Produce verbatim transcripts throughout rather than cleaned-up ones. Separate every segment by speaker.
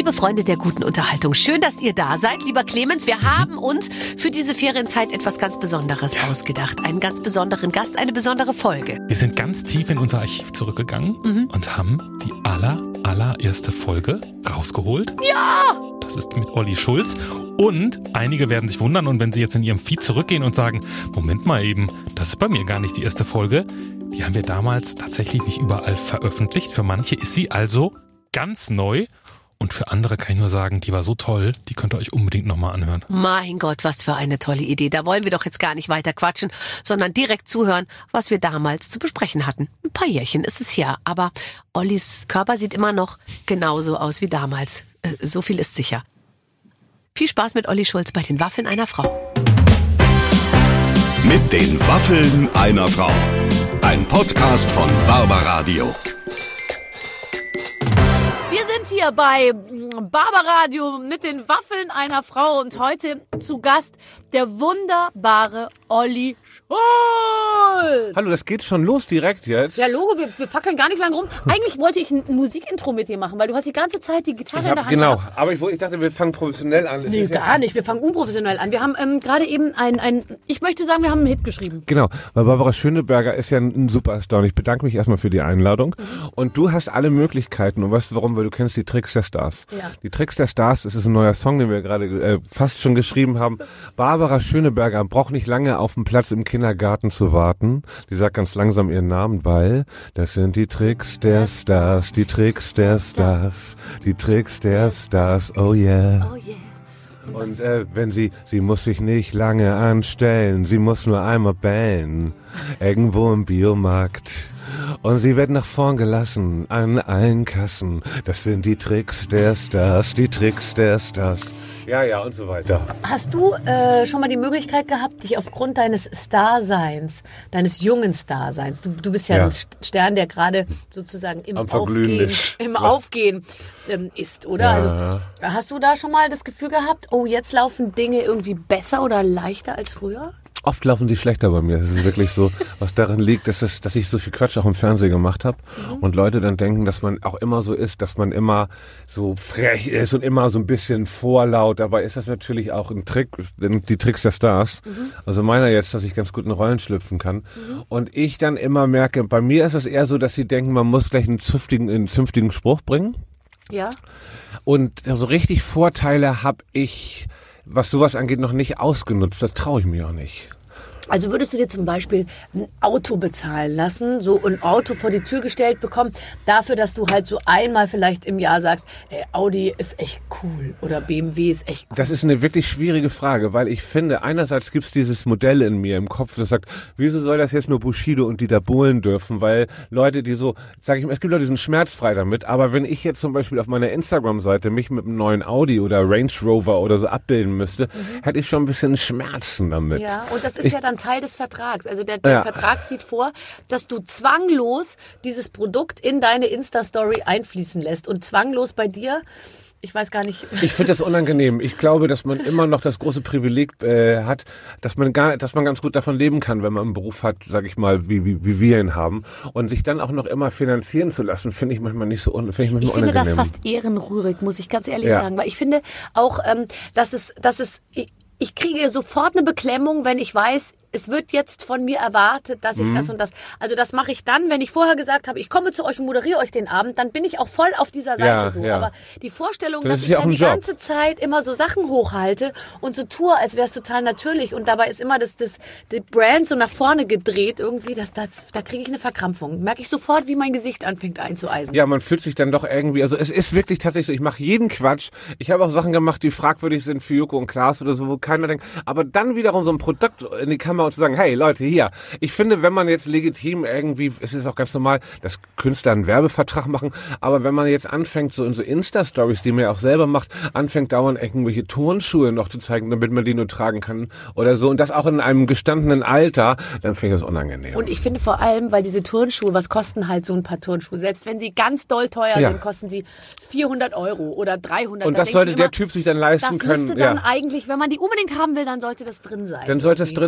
Speaker 1: Liebe Freunde der guten Unterhaltung, schön, dass ihr da seid. Lieber Clemens, wir haben uns für diese Ferienzeit etwas ganz Besonderes ja. ausgedacht. Einen ganz besonderen Gast, eine besondere Folge.
Speaker 2: Wir sind ganz tief in unser Archiv zurückgegangen mhm. und haben die aller, allererste Folge rausgeholt.
Speaker 1: Ja!
Speaker 2: Das ist mit Olli Schulz. Und einige werden sich wundern und wenn sie jetzt in ihrem Feed zurückgehen und sagen, Moment mal eben, das ist bei mir gar nicht die erste Folge. Die haben wir damals tatsächlich nicht überall veröffentlicht. Für manche ist sie also ganz neu. Und für andere kann ich nur sagen, die war so toll, die könnt ihr euch unbedingt nochmal anhören.
Speaker 1: Mein Gott, was für eine tolle Idee. Da wollen wir doch jetzt gar nicht weiter quatschen, sondern direkt zuhören, was wir damals zu besprechen hatten. Ein paar Jährchen ist es her, aber Ollis Körper sieht immer noch genauso aus wie damals. Äh, so viel ist sicher. Viel Spaß mit Olli Schulz bei den Waffeln einer Frau.
Speaker 3: Mit den Waffeln einer Frau. Ein Podcast von Barbaradio.
Speaker 4: Wir sind hier bei Barbaradio mit den Waffeln einer Frau und heute zu Gast der wunderbare Olli Schulz.
Speaker 5: Hallo, das geht schon los direkt jetzt.
Speaker 4: Ja, Logo, wir, wir fackeln gar nicht lange rum. Eigentlich wollte ich ein Musikintro mit dir machen, weil du hast die ganze Zeit die Gitarre
Speaker 5: ich hab,
Speaker 4: in der Hand.
Speaker 5: Genau,
Speaker 4: gehabt.
Speaker 5: aber ich, ich dachte, wir fangen professionell an. Das
Speaker 4: nee,
Speaker 5: ist
Speaker 4: gar
Speaker 5: ja
Speaker 4: nicht. Wir fangen unprofessionell an. Wir haben ähm, gerade eben ein, ein, ich möchte sagen, wir haben einen Hit geschrieben.
Speaker 5: Genau, weil Barbara Schöneberger ist ja ein Superstar und ich bedanke mich erstmal für die Einladung. Mhm. Und du hast alle Möglichkeiten und weißt du warum? Weil du kennst die Tricks der Stars.
Speaker 4: Ja.
Speaker 5: Die Tricks der Stars, das ist ein neuer Song, den wir gerade äh, fast schon geschrieben haben. Barbara Schöneberger braucht nicht lange auf dem Platz im Kindergarten zu warten. Die sagt ganz langsam ihren Namen, weil das sind die Tricks der Stars, die Tricks der Stars, die Tricks der Stars, oh yeah.
Speaker 4: Oh yeah.
Speaker 5: Und äh, wenn sie, sie muss sich nicht lange anstellen, sie muss nur einmal bellen, irgendwo im Biomarkt. Und sie wird nach vorn gelassen, an allen Kassen. Das sind die Tricks der Stars, die Tricks der Stars. Ja, ja, und so weiter.
Speaker 4: Hast du äh, schon mal die Möglichkeit gehabt, dich aufgrund deines Starseins, deines jungen Starseins, du, du bist ja, ja. ein Stern, der gerade sozusagen im
Speaker 5: Am
Speaker 4: Aufgehen,
Speaker 5: ist.
Speaker 4: im Aufgehen ähm, ist, oder?
Speaker 5: Ja.
Speaker 4: Also hast du da schon mal das Gefühl gehabt, oh, jetzt laufen Dinge irgendwie besser oder leichter als früher?
Speaker 5: Oft laufen die schlechter bei mir. Es ist wirklich so, was daran liegt, dass, es, dass ich so viel Quatsch auch im Fernsehen gemacht habe mhm. und Leute dann denken, dass man auch immer so ist, dass man immer so frech ist und immer so ein bisschen vorlaut. Dabei ist das natürlich auch ein Trick, die Tricks der Stars. Mhm. Also meiner jetzt, dass ich ganz gut in Rollen schlüpfen kann. Mhm. Und ich dann immer merke, bei mir ist es eher so, dass sie denken, man muss gleich einen zünftigen, einen zünftigen Spruch bringen.
Speaker 4: Ja.
Speaker 5: Und so richtig Vorteile habe ich, was sowas angeht, noch nicht ausgenutzt. Das traue ich mir auch nicht.
Speaker 4: Also würdest du dir zum Beispiel ein Auto bezahlen lassen, so ein Auto vor die Tür gestellt bekommen, dafür, dass du halt so einmal vielleicht im Jahr sagst, ey, Audi ist echt cool oder B M W ist echt cool?
Speaker 5: Das ist eine wirklich schwierige Frage, weil ich finde, einerseits gibt es dieses Modell in mir im Kopf, das sagt, wieso soll das jetzt nur Bushido und Dieter Bohlen dürfen, weil Leute, die so, sag ich mal, es gibt Leute, die sind schmerzfrei damit, aber wenn ich jetzt zum Beispiel auf meiner Instagram-Seite mich mit einem neuen Audi oder Range Rover oder so abbilden müsste, mhm. hätte ich schon ein bisschen Schmerzen damit.
Speaker 4: Ja, und das ist
Speaker 5: ich,
Speaker 4: ja dann Teil des Vertrags. Also der, der
Speaker 5: ja.
Speaker 4: Vertrag sieht vor, dass du zwanglos dieses Produkt in deine Insta-Story einfließen lässt und zwanglos bei dir, ich weiß gar nicht.
Speaker 5: Ich finde das unangenehm. Ich glaube, dass man immer noch das große Privileg äh, hat, dass man gar, dass man ganz gut davon leben kann, wenn man einen Beruf hat, sag ich mal, wie, wie, wie wir ihn haben. Und sich dann auch noch immer finanzieren zu lassen, finde ich manchmal nicht so un, find ich manchmal
Speaker 4: Ich finde
Speaker 5: unangenehm.
Speaker 4: das fast ehrenrührig, muss ich ganz ehrlich
Speaker 5: ja.
Speaker 4: sagen. Weil ich finde auch, ähm, dass es, dass es, ich, ich kriege sofort eine Beklemmung, wenn ich weiß, es wird jetzt von mir erwartet, dass ich mhm. das und das. Also das mache ich dann, wenn ich vorher gesagt habe, ich komme zu euch und moderiere euch den Abend, dann bin ich auch voll auf dieser Seite
Speaker 5: ja,
Speaker 4: so.
Speaker 5: ja.
Speaker 4: Aber die Vorstellung,
Speaker 5: das
Speaker 4: dass ich
Speaker 5: ja
Speaker 4: dann die
Speaker 5: Job.
Speaker 4: ganze Zeit immer so Sachen hochhalte und so tue, als wäre es total natürlich und dabei ist immer das, das, die Brand so nach vorne gedreht irgendwie, das, das, da kriege ich eine Verkrampfung. Merke ich sofort, wie mein Gesicht anfängt einzueisen.
Speaker 5: Ja, man fühlt sich dann doch irgendwie, also es ist wirklich tatsächlich so, ich mache jeden Quatsch. Ich habe auch Sachen gemacht, die fragwürdig sind für Joko und Klaas oder so, wo keiner denkt, aber dann wiederum so ein Produkt in die Kamera und zu sagen, hey Leute, hier, ich finde, wenn man jetzt legitim irgendwie, es ist auch ganz normal, dass Künstler einen Werbevertrag machen, aber wenn man jetzt anfängt, so in so Insta-Stories, die man ja auch selber macht, anfängt dauernd irgendwelche Turnschuhe noch zu zeigen, damit man die nur tragen kann oder so und das auch in einem gestandenen Alter, dann finde ich das unangenehm.
Speaker 4: Und ich finde vor allem, weil diese Turnschuhe, was kosten halt so ein paar Turnschuhe? Selbst wenn sie ganz doll teuer ja. sind, kosten sie vierhundert Euro oder dreihundert.
Speaker 5: Und das sollte der immer, Typ sich dann leisten
Speaker 4: das
Speaker 5: können.
Speaker 4: Das müsste dann
Speaker 5: ja.
Speaker 4: eigentlich, wenn man die unbedingt haben will, dann sollte das drin sein.
Speaker 5: Dann sollte es drin sein. Und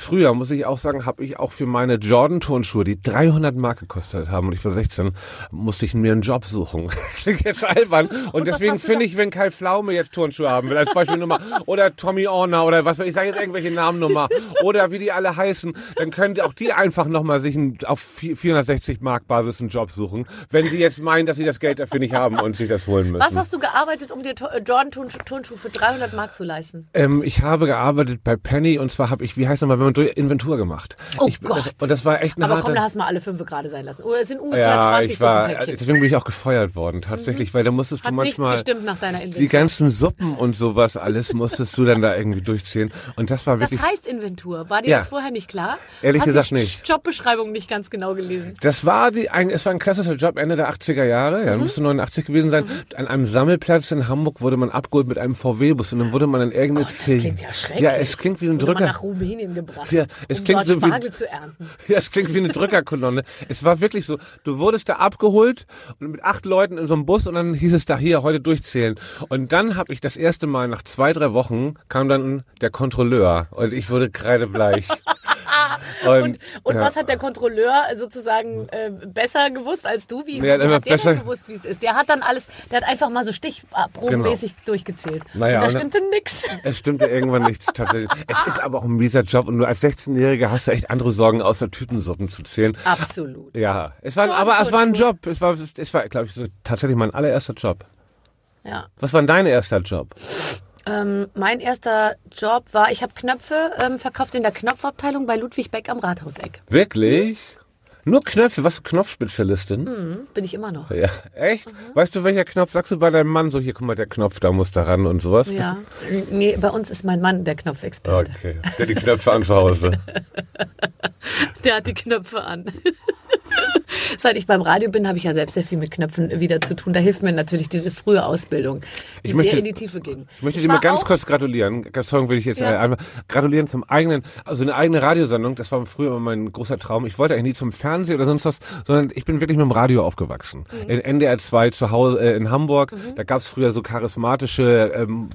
Speaker 5: früher, muss ich auch sagen, habe ich auch für meine Jordan-Turnschuhe, die dreihundert Mark gekostet haben, und ich war sechzehn, musste ich mir einen Job suchen. Klingt jetzt albern. Und, und deswegen finde ich, wenn Kai Pflaume jetzt Turnschuhe haben will, als Beispiel Nummer, oder Tommy Orner oder was, ich sage jetzt irgendwelche Namen nochmal, oder wie die alle heißen, dann können auch die einfach nochmal sich einen, auf vierhundertsechzig Mark Basis einen Job suchen, wenn sie jetzt meinen, dass sie das Geld dafür nicht haben und sich das holen müssen.
Speaker 4: Was hast du gearbeitet, um dir Jordan-Turnschuhe für dreihundert Mark zu leisten?
Speaker 5: Ähm, ich habe gearbeitet bei Penny, und zwar habe ich, wie heißt nochmal, wenn man durch Inventur gemacht.
Speaker 4: Oh
Speaker 5: ich,
Speaker 4: Gott.
Speaker 5: Das, und das war echt eine
Speaker 4: Aber
Speaker 5: harte...
Speaker 4: komm, da hast du mal alle fünf gerade sein lassen. Oder es sind ungefähr
Speaker 5: ja,
Speaker 4: zwanzig
Speaker 5: ich war,
Speaker 4: Suppenpäckchen.
Speaker 5: deswegen bin ich auch gefeuert worden, tatsächlich, mhm. weil da musstest
Speaker 4: Hat
Speaker 5: du manchmal...
Speaker 4: nichts gestimmt nach deiner Inventur.
Speaker 5: Die ganzen Suppen und sowas alles musstest du dann da irgendwie durchziehen. Und das war wirklich...
Speaker 4: Das heißt Inventur. War dir
Speaker 5: ja.
Speaker 4: das vorher nicht klar?
Speaker 5: Ehrlich
Speaker 4: hast
Speaker 5: gesagt
Speaker 4: die
Speaker 5: nicht.
Speaker 4: Jobbeschreibung nicht ganz genau gelesen.
Speaker 5: Das war die, ein, es war ein klassischer Job Ende der achtziger Jahre, ja, mhm. müsste neunundachtzig gewesen sein. Mhm. An einem Sammelplatz in Hamburg wurde man abgeholt mit einem V W-Bus, und dann wurde man in irgendeine...
Speaker 4: Gott, das klingt ja schrecklich.
Speaker 5: Ja, es klingt wie ein
Speaker 4: wurde
Speaker 5: Drücker.
Speaker 4: Man nach Rumänien gebracht,
Speaker 5: ja, es
Speaker 4: um
Speaker 5: klingt
Speaker 4: dort
Speaker 5: so wie,
Speaker 4: Spargel zu ernten.
Speaker 5: Ja, es klingt wie eine Drückerkolonne. Es war wirklich so, du wurdest da abgeholt und mit acht Leuten in so einem Bus, und dann hieß es da, hier, heute durchzählen. Und dann habe ich das erste Mal, nach zwei, drei Wochen, kam dann der Kontrolleur, und ich wurde kreidebleich.
Speaker 4: Und, und, und
Speaker 5: ja.
Speaker 4: was hat der Kontrolleur sozusagen äh, besser gewusst als du? Wie
Speaker 5: ja,
Speaker 4: hat der
Speaker 5: besser
Speaker 4: dann gewusst, wie es ist? Der hat dann alles, der hat einfach mal so stichprobenmäßig genau. durchgezählt.
Speaker 5: Naja,
Speaker 4: und da
Speaker 5: und
Speaker 4: stimmte nix.
Speaker 5: Es stimmte irgendwann nichts tatsächlich. Es ist aber auch ein mieser Job, und du als sechzehnjähriger hast du echt andere Sorgen, außer Tütensuppen zu zählen.
Speaker 4: Absolut.
Speaker 5: Ja, es war, aber es war ein Job. Es war, es war, glaube ich, so tatsächlich mein allererster Job.
Speaker 4: Ja.
Speaker 5: Was war dein erster Job?
Speaker 4: Ähm, mein erster Job war, ich habe Knöpfe ähm, verkauft in der Knopfabteilung bei Ludwig Beck am Rathauseck.
Speaker 5: Wirklich? Mhm. Nur Knöpfe? Was, Knopfspezialistin?
Speaker 4: Mhm, bin ich immer noch.
Speaker 5: Ja, echt?
Speaker 4: Mhm.
Speaker 5: Weißt du, welcher Knopf? Sagst du bei deinem Mann so, hier, guck mal, der Knopf, da muss da ran und sowas?
Speaker 4: Ja. Nee, bei uns ist mein Mann der Knopfexperte.
Speaker 5: Okay, der hat die Knöpfe an zu Hause.
Speaker 4: Der hat die Knöpfe an. Seit ich beim Radio bin, habe ich ja selbst sehr viel mit Knöpfen wieder zu tun. Da hilft mir natürlich diese frühe Ausbildung, die
Speaker 5: ich möchte,
Speaker 4: sehr in die Tiefe ging.
Speaker 5: Ich möchte dir mal ganz kurz gratulieren. Sorry, will ich jetzt ja. einmal gratulieren zum eigenen, also eine eigene Radiosendung. Das war früher immer mein großer Traum. Ich wollte eigentlich nie zum Fernsehen oder sonst was, sondern ich bin wirklich mit dem Radio aufgewachsen. Mhm. In N D R zwei zu Hause äh, in Hamburg. Mhm. Da gab es früher so charismatische ähm,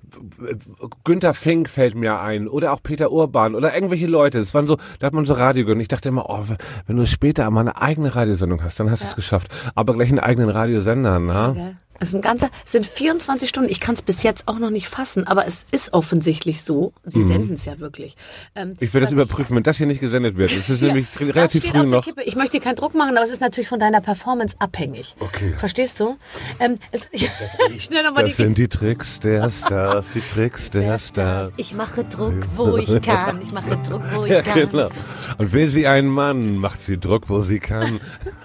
Speaker 5: Günther Fink fällt mir ein, oder auch Peter Urban oder irgendwelche Leute. Das waren so, da hat man so Radio gehört. Und ich dachte immer, oh, wenn du später mal eine eigene Radiosendung hast, dann hast du ja. es geschafft. Aber gleich einen eigenen Radiosender, ne?
Speaker 4: Okay. Es ist ein ganzer, es sind vierundzwanzig Stunden. Ich kann es bis jetzt auch noch nicht fassen, aber es ist offensichtlich so. Sie mhm. senden es ja wirklich. Ähm,
Speaker 5: ich werde das überprüfen, wenn das hier nicht gesendet wird. Es ist ja, nämlich relativ früh noch.
Speaker 4: Kippe. Ich möchte dir keinen Druck machen, aber es ist natürlich von deiner Performance abhängig.
Speaker 5: Okay.
Speaker 4: Verstehst du? Ähm, es, schnell noch mal
Speaker 5: das
Speaker 4: die
Speaker 5: sind die Tricks der Stars, die Tricks der, der Stars. Stars.
Speaker 4: Ich mache Druck, wo ich kann. Ich mache Druck, wo ich
Speaker 5: ja,
Speaker 4: kann.
Speaker 5: Genau. Und will sie einen Mann, macht sie Druck, wo sie kann.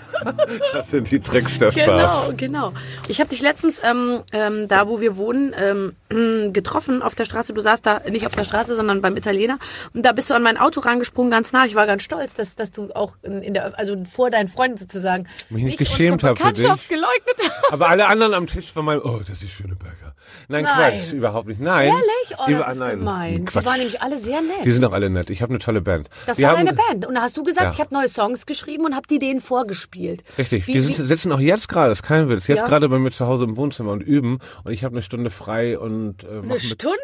Speaker 5: Das sind die Tricks der Stars.
Speaker 4: Genau, genau. Ich habe dich letztens ähm, ähm, da, wo wir wohnen, ähm, getroffen auf der Straße. Du saßt da nicht auf der Straße, sondern beim Italiener. Und da bist du an mein Auto rangesprungen, ganz nah. Ich war ganz stolz, dass, dass du auch in, in der, also vor deinen Freunden sozusagen
Speaker 5: mich nicht geschämt habe für dich.
Speaker 4: Geleugnet hast.
Speaker 5: Aber alle anderen am Tisch von meinem, oh, das ist Schöneberger. Nein,
Speaker 4: Nein,
Speaker 5: Quatsch, überhaupt nicht. Nein.
Speaker 4: Ehrlich? Oh,
Speaker 5: Über,
Speaker 4: das ist
Speaker 5: nein,
Speaker 4: gemein.
Speaker 5: Quatsch.
Speaker 4: Die waren nämlich alle sehr nett.
Speaker 5: Die sind auch alle nett. Ich habe eine tolle Band.
Speaker 4: Das
Speaker 5: Wir
Speaker 4: war
Speaker 5: haben,
Speaker 4: deine Band. Und da hast du gesagt,
Speaker 5: ja.
Speaker 4: ich habe neue Songs geschrieben und habe die denen vorgespielt.
Speaker 5: Richtig.
Speaker 4: Wie,
Speaker 5: die sind, sitzen auch jetzt gerade, das ist kein Witz, jetzt
Speaker 4: ja.
Speaker 5: gerade bei mir zu Hause im Wohnzimmer und üben. Und ich habe eine Stunde frei und äh,
Speaker 4: Eine Stunde?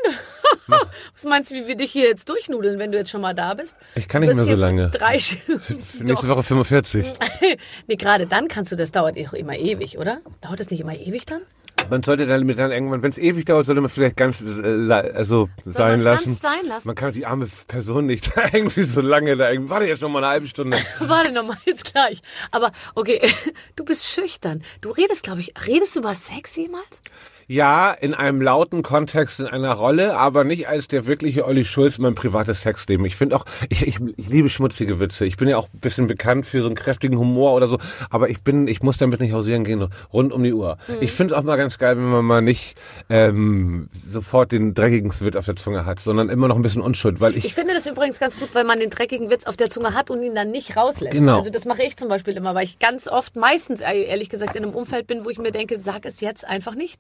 Speaker 4: Was meinst du, wie wir dich hier jetzt durchnudeln, wenn du jetzt schon mal da bist?
Speaker 5: Ich kann nicht mehr so lange.
Speaker 4: Drei
Speaker 5: Nächste Woche fünfundvierzig.
Speaker 4: Nee, gerade dann kannst du, das dauert immer ewig, oder? Dauert das nicht immer ewig dann?
Speaker 5: Man sollte dann, dann irgendwann, wenn es ewig dauert, sollte man vielleicht ganz äh, also
Speaker 4: Soll
Speaker 5: sein lassen.
Speaker 4: Ganz sein lassen.
Speaker 5: Man kann die arme Person nicht irgendwie so lange da irgendwie. Warte jetzt noch mal eine halbe Stunde.
Speaker 4: Warte noch mal jetzt gleich. Aber okay, du bist schüchtern. Du redest, glaube ich, redest du über Sex jemals?
Speaker 5: Ja, in einem lauten Kontext, in einer Rolle, aber nicht als der wirkliche Olli Schulz in meinem privates Sexleben. Ich finde auch, ich, ich, ich liebe schmutzige Witze. Ich bin ja auch ein bisschen bekannt für so einen kräftigen Humor oder so, aber ich bin, ich muss damit nicht hausieren gehen, rund um die Uhr. Mhm. Ich finde es auch mal ganz geil, wenn man mal nicht ähm, sofort den dreckigen Witz auf der Zunge hat, sondern immer noch ein bisschen Unschuld, weil ich...
Speaker 4: Ich finde das übrigens ganz gut, weil man den dreckigen Witz auf der Zunge hat und ihn dann nicht rauslässt.
Speaker 5: Genau.
Speaker 4: Also das mache ich zum Beispiel immer, weil ich ganz oft, meistens ehrlich gesagt, in einem Umfeld bin, wo ich mir denke, sag es jetzt einfach nicht.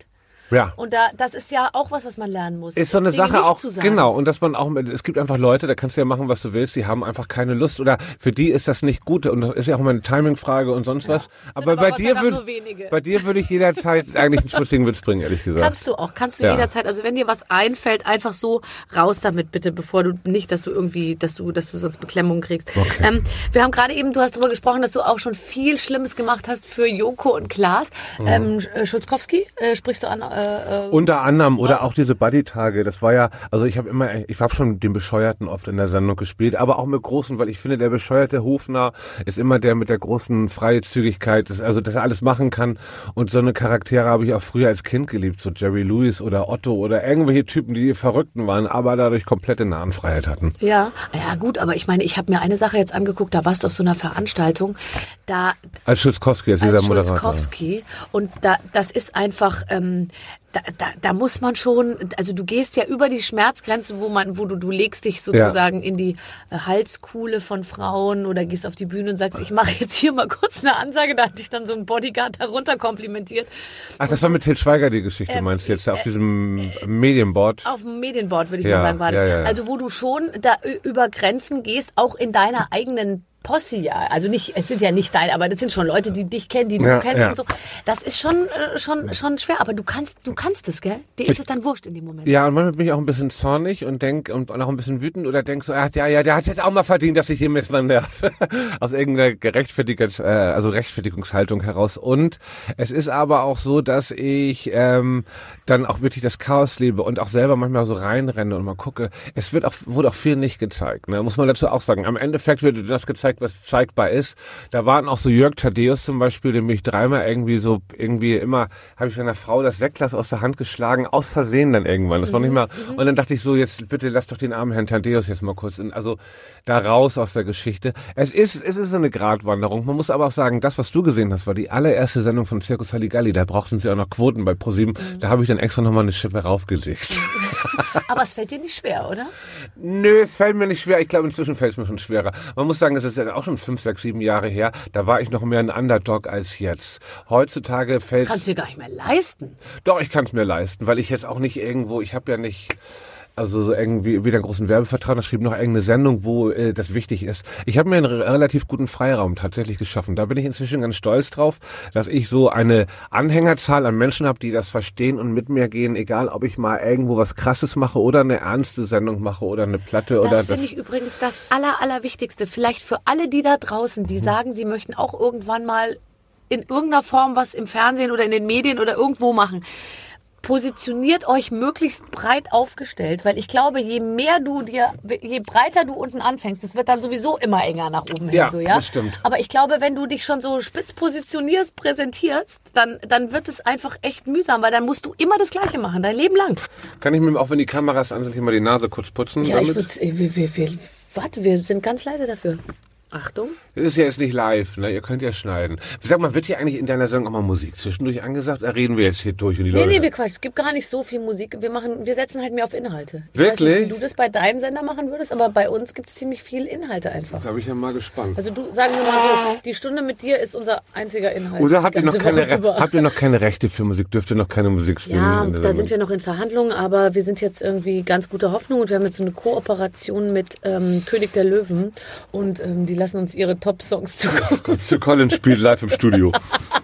Speaker 5: Ja.
Speaker 4: Und da, das ist ja auch was, was man lernen muss.
Speaker 5: Ist so eine
Speaker 4: Dinge
Speaker 5: Sache
Speaker 4: nicht
Speaker 5: auch,
Speaker 4: zu sagen.
Speaker 5: genau, und dass man auch, es gibt einfach Leute, da kannst du ja machen, was du willst, die haben einfach keine Lust oder für die ist das nicht gut und das ist ja auch immer eine Timingfrage und sonst was. Aber,
Speaker 4: aber
Speaker 5: bei
Speaker 4: Gott sei
Speaker 5: dir
Speaker 4: Dank
Speaker 5: würde,
Speaker 4: nur wenige.
Speaker 5: bei dir würde ich jederzeit eigentlich einen schmutzigen Witz bringen, ehrlich gesagt.
Speaker 4: Kannst du auch, kannst du
Speaker 5: Ja.
Speaker 4: jederzeit. Also wenn dir was einfällt, einfach so raus damit bitte, bevor du nicht, dass du irgendwie, dass du, dass du sonst Beklemmungen kriegst.
Speaker 5: Okay.
Speaker 4: Ähm, wir haben gerade eben, du hast darüber gesprochen, dass du auch schon viel Schlimmes gemacht hast für Joko und Klaas.
Speaker 5: Mhm.
Speaker 4: Ähm, Schulzkowski, äh, sprichst du an? Äh, äh,
Speaker 5: Unter anderem oder auch diese Buddy-Tage, das war ja, also ich habe immer, ich habe schon den Bescheuerten oft in der Sendung gespielt, aber auch mit großen, weil ich finde, der bescheuerte Hofner ist immer der mit der großen Freizügigkeit, das, also dass er alles machen kann und so eine Charaktere habe ich auch früher als Kind geliebt, so Jerry Lewis oder Otto oder irgendwelche Typen, die Verrückten waren, aber dadurch komplette Nahenfreiheit hatten.
Speaker 4: ja, ja gut, aber ich meine, ich habe mir eine Sache jetzt angeguckt, da warst du auf so einer Veranstaltung, da
Speaker 5: Als Schulzkowski, als,
Speaker 4: als
Speaker 5: dieser Moderator.
Speaker 4: Schulzkowski. Und da, das ist einfach, ähm, da, da, da muss man schon, also du gehst ja über die Schmerzgrenze, wo man, wo du, du legst dich sozusagen ja. in die äh, Halskuhle von Frauen oder gehst auf die Bühne und sagst, ich mache jetzt hier mal kurz eine Ansage, da hat dich dann so ein Bodyguard darunter komplimentiert.
Speaker 5: Ach, das war mit Til Schweiger die Geschichte,
Speaker 4: Ähm,
Speaker 5: meinst du jetzt, auf
Speaker 4: äh,
Speaker 5: diesem Medienboard?
Speaker 4: Auf dem Medienboard, würde ich
Speaker 5: Ja,
Speaker 4: mal sagen, war das.
Speaker 5: ja, ja, ja.
Speaker 4: Also wo du schon da ü- über Grenzen gehst, auch in deiner eigenen Posse, ja. Also nicht, es sind ja nicht deine, aber das sind schon Leute, die dich kennen, die du
Speaker 5: Ja,
Speaker 4: kennst
Speaker 5: ja.
Speaker 4: und so. Das ist schon, äh, schon, schon schwer, aber du kannst, du kannst es, gell? Dir ist es dann wurscht in dem Moment.
Speaker 5: Ja, und manchmal bin ich auch ein bisschen zornig und denk und auch ein bisschen wütend oder denk so, ach, ja, ja, der hat jetzt auch mal verdient, dass ich hier mit mal nerv. Aus irgendeiner Gerechtfertigungs, äh, also Rechtfertigungshaltung heraus. Und es ist aber auch so, dass ich ähm, dann auch wirklich das Chaos lebe und auch selber manchmal so reinrenne und mal gucke. Es wird auch, wurde auch viel nicht gezeigt, ne? Muss man dazu auch sagen. Am Endeffekt wird das gezeigt, was zeigbar ist. Da waren auch so Jörg Thaddeus zum Beispiel, den mich dreimal irgendwie so, irgendwie immer, habe ich seiner Frau das Sektglas aus der Hand geschlagen, aus Versehen dann irgendwann. Das war nicht mal, und dann dachte ich so, jetzt bitte lass doch den armen Herrn Thaddeus jetzt mal kurz in, also da raus aus der Geschichte. Es ist, es ist so eine Gratwanderung. Man muss aber auch sagen, das, was du gesehen hast, war die allererste Sendung von Circus Halligalli. Da brauchten sie auch noch Quoten bei ProSieben. Mhm. Da habe ich dann extra nochmal eine Schippe raufgelegt.
Speaker 4: Aber es fällt dir nicht schwer, oder?
Speaker 5: Nö, es fällt mir nicht schwer. Ich glaube, inzwischen fällt es mir schon schwerer. Man muss sagen, das ist ja auch schon fünf, sechs, sieben Jahre her. Da war ich noch mehr ein Underdog als jetzt. Heutzutage fällt
Speaker 4: Das kannst du dir gar nicht mehr leisten.
Speaker 5: Doch, ich kann es mir leisten, weil ich jetzt auch nicht irgendwo, ich habe ja nicht... Also so irgendwie weder einen großen Werbevertrag geschrieben, noch irgendeine Sendung, wo äh, das wichtig ist. Ich habe mir einen re- relativ guten Freiraum tatsächlich geschaffen. Da bin ich inzwischen ganz stolz drauf, dass ich so eine Anhängerzahl an Menschen habe, die das verstehen und mit mir gehen, egal ob ich mal irgendwo was Krasses mache oder eine ernste Sendung mache oder eine Platte
Speaker 4: Das
Speaker 5: oder
Speaker 4: finde
Speaker 5: das.
Speaker 4: ich übrigens das Aller, Allerwichtigste. Vielleicht für alle die da draußen, die sagen, sie möchten auch irgendwann mal in irgendeiner Form was im Fernsehen oder in den Medien oder irgendwo machen. Positioniert euch möglichst breit aufgestellt, weil ich glaube, je mehr du dir, je breiter du unten anfängst, das wird dann sowieso immer enger nach oben
Speaker 5: Ja,
Speaker 4: hin, so, ja.
Speaker 5: das stimmt.
Speaker 4: Aber ich glaube, wenn du dich schon so spitz positionierst, präsentierst, dann, dann wird es einfach echt mühsam, weil dann musst du immer das Gleiche machen, dein Leben lang.
Speaker 5: Kann ich mir, auch wenn die Kameras an sind, hier mal die Nase kurz putzen?
Speaker 4: Ja, ich
Speaker 5: damit?
Speaker 4: würde, wir, wir, wir, warte, wir sind ganz leise dafür. Achtung.
Speaker 5: Das ist ja jetzt nicht live, ne? Ihr könnt ja schneiden. Sag mal, wird hier eigentlich in deiner Sendung auch mal Musik zwischendurch angesagt? Da reden wir jetzt hier durch und die
Speaker 4: Nee,
Speaker 5: Leute.
Speaker 4: nee, wir Quatsch. Es gibt gar nicht so viel Musik. Wir machen, wir setzen halt mehr auf Inhalte. Ich
Speaker 5: Wirklich?
Speaker 4: weiß nicht, wie du das bei deinem Sender machen würdest, aber bei uns gibt es ziemlich viel Inhalte einfach.
Speaker 5: Da bin ich ja mal gespannt.
Speaker 4: Also du, sagen wir mal so, die Stunde mit dir ist unser einziger Inhalt.
Speaker 5: Oder
Speaker 4: die
Speaker 5: habt ihr noch
Speaker 4: ganze
Speaker 5: keine
Speaker 4: Woche
Speaker 5: Re-
Speaker 4: über.
Speaker 5: habt ihr noch keine Rechte für Musik? Dürft ihr noch keine Musik spielen?
Speaker 4: Ja,
Speaker 5: in der
Speaker 4: da
Speaker 5: Sendung?
Speaker 4: sind wir noch in Verhandlungen, aber wir sind jetzt irgendwie ganz guter Hoffnung und wir haben jetzt so eine Kooperation mit ähm, König der Löwen und ähm, die lassen uns ihre Top-Songs zukommen.
Speaker 5: Phil Collins spielt live im Studio.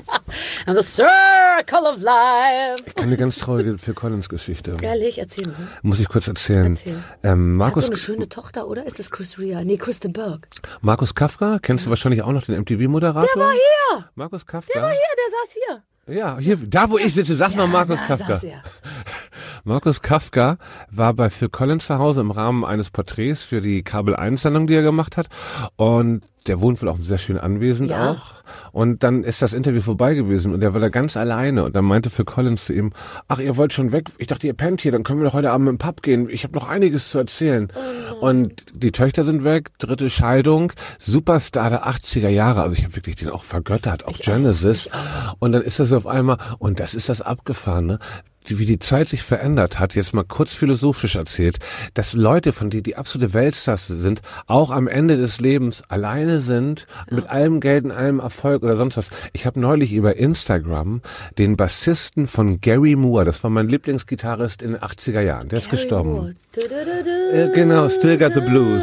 Speaker 4: And the Circle of Life.
Speaker 5: Ich kann eine ganz traurige Phil Collins Geschichte.
Speaker 4: Ehrlich, erzähl mal.
Speaker 5: Muss ich kurz erzählen.
Speaker 4: Erzähl.
Speaker 5: Ähm,
Speaker 4: Er hat
Speaker 5: Markus,
Speaker 4: so eine schöne Tochter, oder? Ist das Chris Rea? Nee, Kristen Burke.
Speaker 5: Markus Kafka, kennst du wahrscheinlich auch noch den M T V-Moderator?
Speaker 4: Der war hier.
Speaker 5: Markus Kafka.
Speaker 4: Der war hier, der saß hier.
Speaker 5: Ja, hier, da wo ich sitze, saß noch Markus
Speaker 4: da
Speaker 5: Kafka.
Speaker 4: saß er.
Speaker 5: Markus Kafka war bei Phil Collins zu Hause im Rahmen eines Porträts für die Kabel eins Sendung, die er gemacht hat. Und der wohnt wohl auch sehr schön anwesend
Speaker 4: Ja.
Speaker 5: auch. Und dann ist das Interview vorbei gewesen und er war da ganz alleine. Und dann meinte Phil Collins zu ihm, ach, ihr wollt schon weg? Ich dachte, ihr pennt hier, dann können wir doch heute Abend im Pub gehen. Ich habe noch einiges zu erzählen. Oh und die Töchter sind weg, dritte Scheidung, Superstar der achtziger Jahre. Also ich habe wirklich den auch vergöttert, auch
Speaker 4: Ich
Speaker 5: Genesis.
Speaker 4: auch, ich auch.
Speaker 5: Und dann ist das auf einmal, und das ist das Abgefahrene, die, wie die Zeit sich verändert hat, jetzt mal kurz philosophisch erzählt, dass Leute, von denen die absolute Weltstars sind, auch am Ende des Lebens alleine alle sind, mit allem Geld und allem Erfolg oder sonst was. Ich habe neulich über Instagram den Bassisten von Gary Moore, das war mein Lieblingsgitarrist in den achtziger Jahren, der ist
Speaker 4: Gary
Speaker 5: gestorben.
Speaker 4: Moore. Du, du, du, du,
Speaker 5: Äh, genau, Still Got the Blues.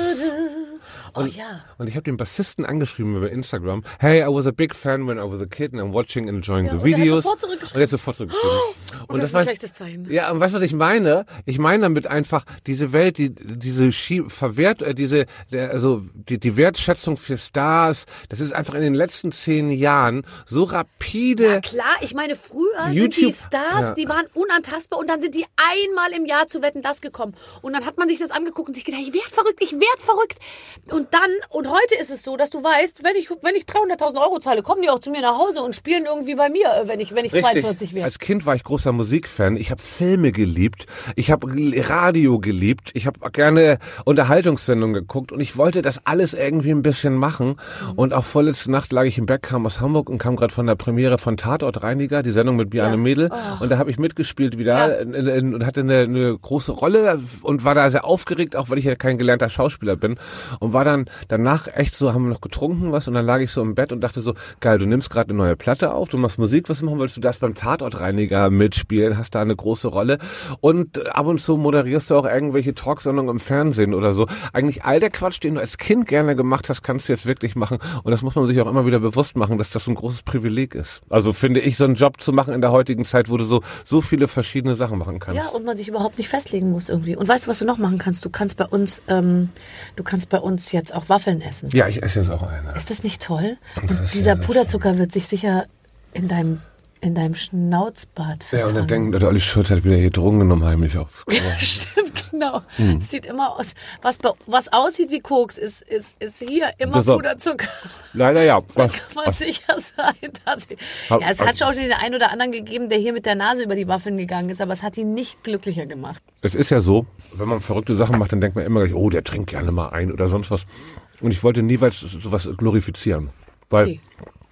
Speaker 5: Und,
Speaker 4: oh ja.
Speaker 5: und ich habe den Bassisten angeschrieben über Instagram. Hey, I was a big fan when I was a kid and I'm watching and enjoying
Speaker 4: Ja,
Speaker 5: the
Speaker 4: und er hat
Speaker 5: videos.
Speaker 4: sofort zurückgeschrieben.
Speaker 5: Und jetzt sofort zurückgeschrieben.
Speaker 4: Oh, und das ist ein schlechtes Zeichen.
Speaker 5: Ja, und weißt du, was ich meine? Ich meine damit einfach diese Welt, die diese Schie verwehrt, äh, diese der, also die, die Wertschätzung für Stars. Das ist einfach in den letzten zehn Jahren so rapide.
Speaker 4: Ja, klar, ich meine, früher
Speaker 5: YouTube,
Speaker 4: sind die Stars,
Speaker 5: ja.
Speaker 4: die waren unantastbar und dann sind die einmal im Jahr zu Wetten, das gekommen. Und dann hat man sich das angeguckt und sich gedacht, ich werd verrückt, ich werd verrückt. Und dann, und heute ist es so, dass du weißt, wenn ich, wenn ich dreihunderttausend Euro zahle, kommen die auch zu mir nach Hause und spielen irgendwie bei mir, wenn ich, wenn ich
Speaker 5: Richtig.
Speaker 4: zweiundvierzig werde.
Speaker 5: Als Kind war ich großer Musikfan. Ich habe Filme geliebt. Ich habe Radio geliebt. Ich habe gerne Unterhaltungssendungen geguckt und ich wollte das alles irgendwie ein bisschen machen. Mhm. Und auch vorletzte Nacht lag ich im Bett, kam aus Hamburg und kam gerade von der Premiere von Tatort Reiniger, die Sendung mit Bjarne
Speaker 4: Ja.
Speaker 5: Mädel.
Speaker 4: Oh.
Speaker 5: Und da habe ich mitgespielt wieder
Speaker 4: Ja.
Speaker 5: in, in, und hatte eine, eine große Rolle und war da sehr aufgeregt, auch weil ich ja kein gelernter Schauspieler bin. Und war dann danach echt so, haben wir noch getrunken was und dann lag ich so im Bett und dachte so, geil, du nimmst gerade eine neue Platte auf, du machst Musik, was machen wolltest du das beim Tatortreiniger mitspielen, hast da eine große Rolle und ab und zu moderierst du auch irgendwelche Talksendungen im Fernsehen oder so. Eigentlich all der Quatsch, den du als Kind gerne gemacht hast, kannst du jetzt wirklich machen und das muss man sich auch immer wieder bewusst machen, dass das ein großes Privileg ist. Also finde ich, so einen Job zu machen in der heutigen Zeit, wo du so, so viele verschiedene Sachen machen kannst.
Speaker 4: Ja, und man sich überhaupt nicht festlegen muss irgendwie. Und weißt du, was du noch machen kannst? Du kannst bei uns, ähm, du kannst bei uns jetzt auch Waffeln essen.
Speaker 5: Ja, ich esse jetzt auch eine.
Speaker 4: Ist das nicht toll?
Speaker 5: Das
Speaker 4: Und
Speaker 5: ist
Speaker 4: dieser
Speaker 5: sehr, sehr
Speaker 4: Puderzucker wird sich sicher in deinem, in deinem Schnauzbart
Speaker 5: Ja, und
Speaker 4: verfangen.
Speaker 5: dann denkt der Olli Schulz hat wieder hier Drogen genommen, heimlich auf.
Speaker 4: Stimmt, genau.
Speaker 5: Hm.
Speaker 4: Es sieht immer aus, was, bei, was aussieht wie Koks, ist, ist, ist hier immer
Speaker 5: Das war-
Speaker 4: Puderzucker.
Speaker 5: Leider ja.
Speaker 4: Da
Speaker 5: Was,
Speaker 4: kann man
Speaker 5: was,
Speaker 4: sicher sein. Tatsächlich.
Speaker 5: Hab-
Speaker 4: Ja, es hat schon den einen oder anderen gegeben, der hier mit der Nase über die Waffeln gegangen ist, aber es hat ihn nicht glücklicher gemacht.
Speaker 5: es ist ja so, wenn man verrückte Sachen macht, dann denkt man immer gleich, oh, der trinkt gerne mal ein oder sonst was. Und ich wollte nie was, sowas glorifizieren. Weil
Speaker 4: Nee.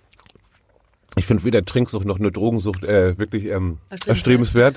Speaker 5: ich finde weder Trinksucht noch eine Drogensucht äh, wirklich ähm,
Speaker 4: Erstrebenswert.
Speaker 5: erstrebenswert.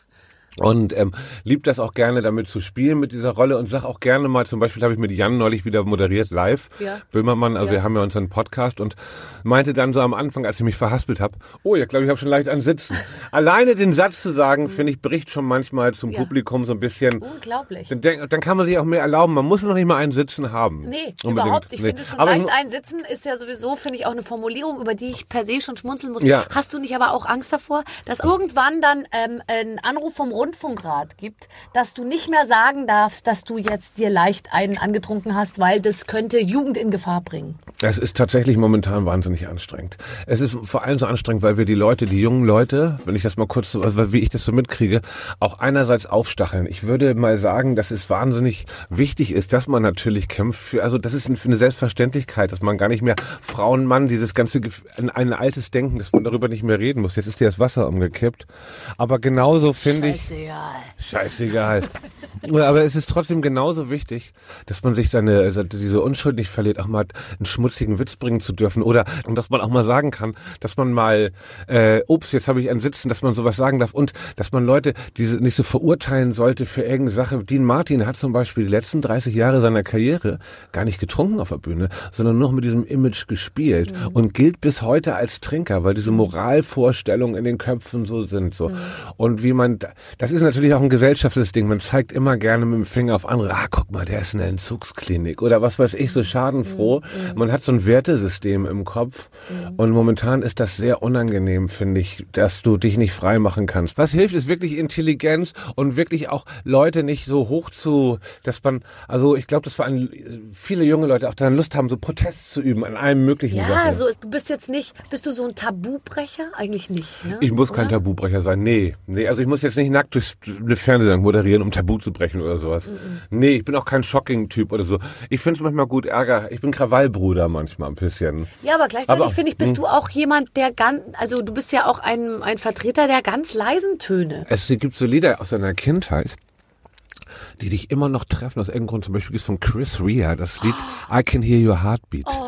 Speaker 5: Und ähm, liebt das auch gerne, damit zu spielen mit dieser Rolle und sag auch gerne mal, zum Beispiel habe ich mit Jan neulich wieder moderiert live,
Speaker 4: Ja.
Speaker 5: Böhmermann, also
Speaker 4: Ja.
Speaker 5: wir haben ja unseren Podcast und meinte dann so am Anfang, als ich mich verhaspelt habe, oh, ja, glaube ich, habe schon leicht an Sitzen. Alleine den Satz zu sagen, finde ich, bricht schon manchmal zum
Speaker 4: Ja.
Speaker 5: Publikum so ein bisschen.
Speaker 4: Unglaublich.
Speaker 5: Dann, denk, dann kann man sich auch mehr erlauben. Man muss noch nicht mal einen Sitzen haben.
Speaker 4: Nee,
Speaker 5: Unbedingt.
Speaker 4: überhaupt. Ich
Speaker 5: Nee.
Speaker 4: finde schon
Speaker 5: Aber
Speaker 4: leicht
Speaker 5: nur-
Speaker 4: einsitzen ist ja sowieso, finde ich, auch eine Formulierung, über die ich per se schon schmunzeln muss.
Speaker 5: Ja.
Speaker 4: Hast du nicht aber auch Angst davor, dass irgendwann dann ähm, ein Anruf vom Rundfunkrat gibt, dass du nicht mehr sagen darfst, dass du jetzt dir leicht einen angetrunken hast, weil das könnte Jugend in Gefahr bringen?
Speaker 5: Das ist tatsächlich momentan wahnsinnig anstrengend. Es ist vor allem so anstrengend, weil wir die Leute, die jungen Leute, wenn ich das mal kurz so, also wie ich das so mitkriege, auch einerseits aufstacheln. Ich würde mal sagen, dass es wahnsinnig wichtig ist, dass man natürlich kämpft für, also das ist eine Selbstverständlichkeit, dass man gar nicht mehr Frauen, Mann, dieses ganze, Gef- ein, ein altes Denken, dass man darüber nicht mehr reden muss. Jetzt ist dir das Wasser umgekippt. Aber genauso finde ich,
Speaker 4: Scheißegal.
Speaker 5: scheißegal. Aber es ist trotzdem genauso wichtig, dass man sich seine, diese Unschuld nicht verliert, auch mal einen schmutzigen Witz bringen zu dürfen oder, und dass man auch mal sagen kann, dass man mal, äh, ups, jetzt habe ich einen Sitzen, dass man sowas sagen darf und dass man Leute diese nicht so verurteilen sollte für irgendeine Sache. Dean Martin hat zum Beispiel die letzten dreißig Jahre seiner Karriere gar nicht getrunken auf der Bühne, sondern nur mit diesem Image gespielt mhm. und gilt bis heute als Trinker, weil diese Moralvorstellungen in den Köpfen so sind, so. Mhm. Und wie man, das ist natürlich auch ein gesellschaftliches Ding, man zeigt immer gerne mit dem Finger auf andere, ah, guck mal, der ist in der Entzugsklinik oder was weiß ich, so schadenfroh. Mhm. Man hat so ein Wertesystem im Kopf mhm. und momentan ist das sehr unangenehm, finde ich, dass du dich nicht frei machen kannst. Was hilft, ist wirklich Intelligenz und wirklich auch Leute nicht so hoch zu, dass man, also ich glaube, dass vor allem viele junge Leute auch daran Lust haben, so Protest zu üben an allem möglichen
Speaker 4: Ja,
Speaker 5: Sachen.
Speaker 4: so, du bist jetzt nicht, bist du so ein Tabubrecher? Eigentlich nicht, ne?
Speaker 5: Ich muss kein
Speaker 4: Oder?
Speaker 5: Tabubrecher sein, nee. Nee, also ich muss jetzt nicht nackt durchs Fernsehen moderieren, um Tabu zu brechen oder sowas. Mm-mm. Nee, ich bin auch kein Shocking-Typ oder so. Ich finde es manchmal gut Ärger. Ich bin Krawallbruder manchmal ein bisschen.
Speaker 4: Ja, aber gleichzeitig
Speaker 5: Aber-
Speaker 4: finde ich, bist
Speaker 5: hm.
Speaker 4: du auch jemand, der ganz, also du bist ja auch ein, ein Vertreter der ganz leisen Töne.
Speaker 5: Es gibt so Lieder aus deiner Kindheit, die dich immer noch treffen, aus irgendeinem Grund. Zum Beispiel ist von Chris Rea das Lied I Can Hear Your Heartbeat.
Speaker 4: Oh,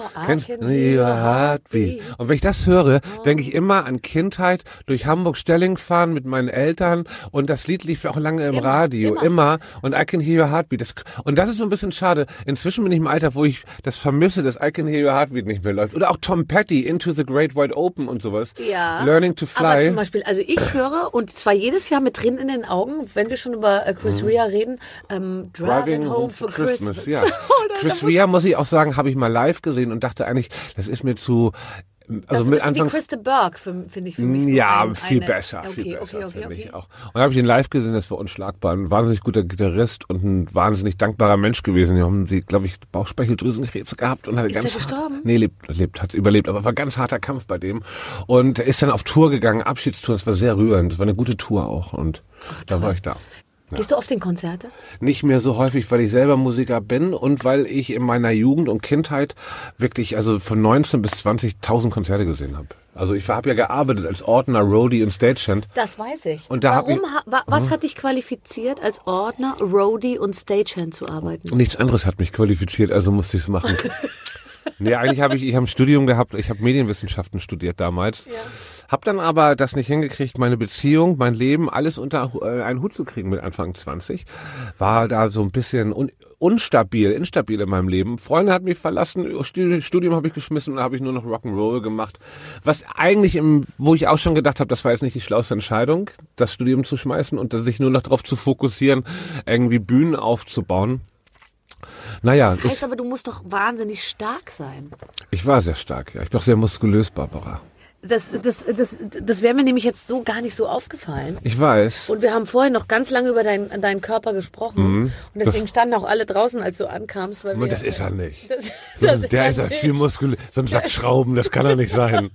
Speaker 4: I
Speaker 5: Kennst
Speaker 4: can
Speaker 5: du
Speaker 4: hear
Speaker 5: Your
Speaker 4: your
Speaker 5: Heartbeat?
Speaker 4: heartbeat.
Speaker 5: Und wenn ich das höre, denke ich immer an Kindheit, durch Hamburg-Stelling fahren mit meinen Eltern und das Lied lief auch lange im
Speaker 4: Immer,
Speaker 5: Radio,
Speaker 4: immer.
Speaker 5: immer. Und I can hear your heartbeat. Das, und das ist so ein bisschen schade. Inzwischen bin ich im Alter, wo ich das vermisse, dass I can hear your heartbeat nicht mehr läuft. Oder auch Tom Petty, Into the Great Wide Open und sowas.
Speaker 4: Ja.
Speaker 5: Learning to Fly.
Speaker 4: Aber zum Beispiel, also ich höre, und zwar jedes Jahr mit Tränen in den Augen, wenn wir schon über äh, Chris Rea reden, ähm, Driving Home for Christmas.
Speaker 5: Ja.
Speaker 4: Oder
Speaker 5: Chris
Speaker 4: da
Speaker 5: Rea, muss ich auch sagen, habe ich mal live gesehen und dachte eigentlich, das ist mir zu...
Speaker 4: Das
Speaker 5: Also
Speaker 4: ist
Speaker 5: mit
Speaker 4: ein bisschen wie
Speaker 5: Anfangs
Speaker 4: Krista Berg, finde ich für mich. So
Speaker 5: ja,
Speaker 4: ein,
Speaker 5: viel
Speaker 4: eine,
Speaker 5: besser,
Speaker 4: okay,
Speaker 5: viel besser,
Speaker 4: okay, okay,
Speaker 5: finde
Speaker 4: okay.
Speaker 5: ich auch. Und dann habe ich ihn live gesehen, das war unschlagbar. Ein wahnsinnig guter Gitarrist und ein wahnsinnig dankbarer Mensch gewesen. Die haben, sie, glaube ich, Bauchspeicheldrüsenkrebs gehabt und hatte
Speaker 4: Ist
Speaker 5: ganz
Speaker 4: der gestorben?
Speaker 5: Nee, lebt, lebt, hat überlebt, aber war ein ganz harter Kampf bei dem. Und er ist dann auf Tour gegangen, Abschiedstour, das war sehr rührend. Das war eine gute Tour auch und Ach, da war ich da.
Speaker 4: Gehst du oft in Konzerte?
Speaker 5: Nicht mehr so häufig, weil ich selber Musiker bin und weil ich in meiner Jugend und Kindheit wirklich, also von neunzehn bis zwanzig tausend Konzerte gesehen habe. Also ich habe ja gearbeitet als Ordner, Roadie und Stagehand.
Speaker 4: Das weiß ich.
Speaker 5: Und da hab
Speaker 4: Warum,
Speaker 5: ich-
Speaker 4: ha, wa, was hat dich qualifiziert, als Ordner, Roadie und Stagehand zu arbeiten?
Speaker 5: Nichts anderes hat mich qualifiziert, also musste ich es machen. Nee, eigentlich habe ich, ich habe ein Studium gehabt, ich habe Medienwissenschaften studiert damals. Ja. Hab dann aber das nicht hingekriegt, meine Beziehung, mein Leben, alles unter äh, einen Hut zu kriegen mit Anfang zwanzig. War da so ein bisschen un, unstabil, instabil in meinem Leben. Freunde hat mich verlassen, Studium, Studium habe ich geschmissen und dann habe ich nur noch Rock'n'Roll gemacht. Was eigentlich, im, wo ich auch schon gedacht habe, das war jetzt nicht die schlauste Entscheidung, das Studium zu schmeißen und sich nur noch darauf zu fokussieren, irgendwie Bühnen aufzubauen. Naja,
Speaker 4: Das heißt
Speaker 5: ich,
Speaker 4: aber, du musst doch wahnsinnig stark sein.
Speaker 5: ich war sehr stark, ja. Ich bin auch sehr muskulös, Barbara.
Speaker 4: Das, das, das, das wäre mir nämlich jetzt so gar nicht so aufgefallen.
Speaker 5: Ich weiß.
Speaker 4: Und wir haben vorhin noch ganz lange über deinen, deinen Körper gesprochen.
Speaker 5: Mhm.
Speaker 4: Und deswegen
Speaker 5: Das-
Speaker 4: standen auch alle draußen, als du ankamst. Weil
Speaker 5: Aber
Speaker 4: wir,
Speaker 5: das ist er nicht.
Speaker 4: Das,
Speaker 5: So,
Speaker 4: das ist
Speaker 5: der
Speaker 4: er
Speaker 5: ist ja
Speaker 4: nicht.
Speaker 5: viel muskulös. So ein Sack Schrauben, das kann er nicht sein.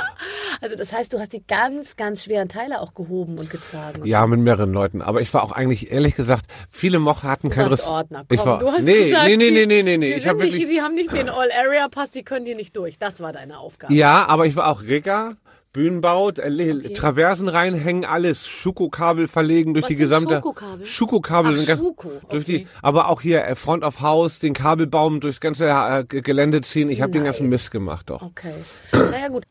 Speaker 4: Also das heißt, du hast die ganz, ganz schweren Teile auch gehoben und getragen. Und
Speaker 5: Ja, mit mehreren Leuten. Aber ich war auch eigentlich, ehrlich gesagt, viele Moch hatten
Speaker 4: Du
Speaker 5: kein
Speaker 4: warst
Speaker 5: Res-
Speaker 4: Ordner. Komm,
Speaker 5: Ich war,
Speaker 4: du hast
Speaker 5: nee,
Speaker 4: gesagt,
Speaker 5: nee, nee,
Speaker 4: sie,
Speaker 5: nee, nee, nee, nee.
Speaker 4: Sie,
Speaker 5: Ich hab
Speaker 4: sind nicht,
Speaker 5: wirklich,
Speaker 4: sie haben nicht den All-Area-Pass, sie können hier nicht durch. Das war deine Aufgabe.
Speaker 5: ja, aber ich war auch Rigger. Bühnenbau, äh, Traversen reinhängen, alles, Schukokabel verlegen durch
Speaker 4: Was
Speaker 5: die
Speaker 4: sind
Speaker 5: gesamte
Speaker 4: Schokokabel?
Speaker 5: Schukokabel
Speaker 4: Ach,
Speaker 5: sind ganz-
Speaker 4: Schuko,
Speaker 5: durch
Speaker 4: okay.
Speaker 5: die, aber auch hier äh, Front of House, den Kabelbaum durchs ganze äh, G- Gelände ziehen. Ich habe den
Speaker 4: Nein.
Speaker 5: ganzen Mist gemacht, doch.
Speaker 4: Okay. Naja, gut.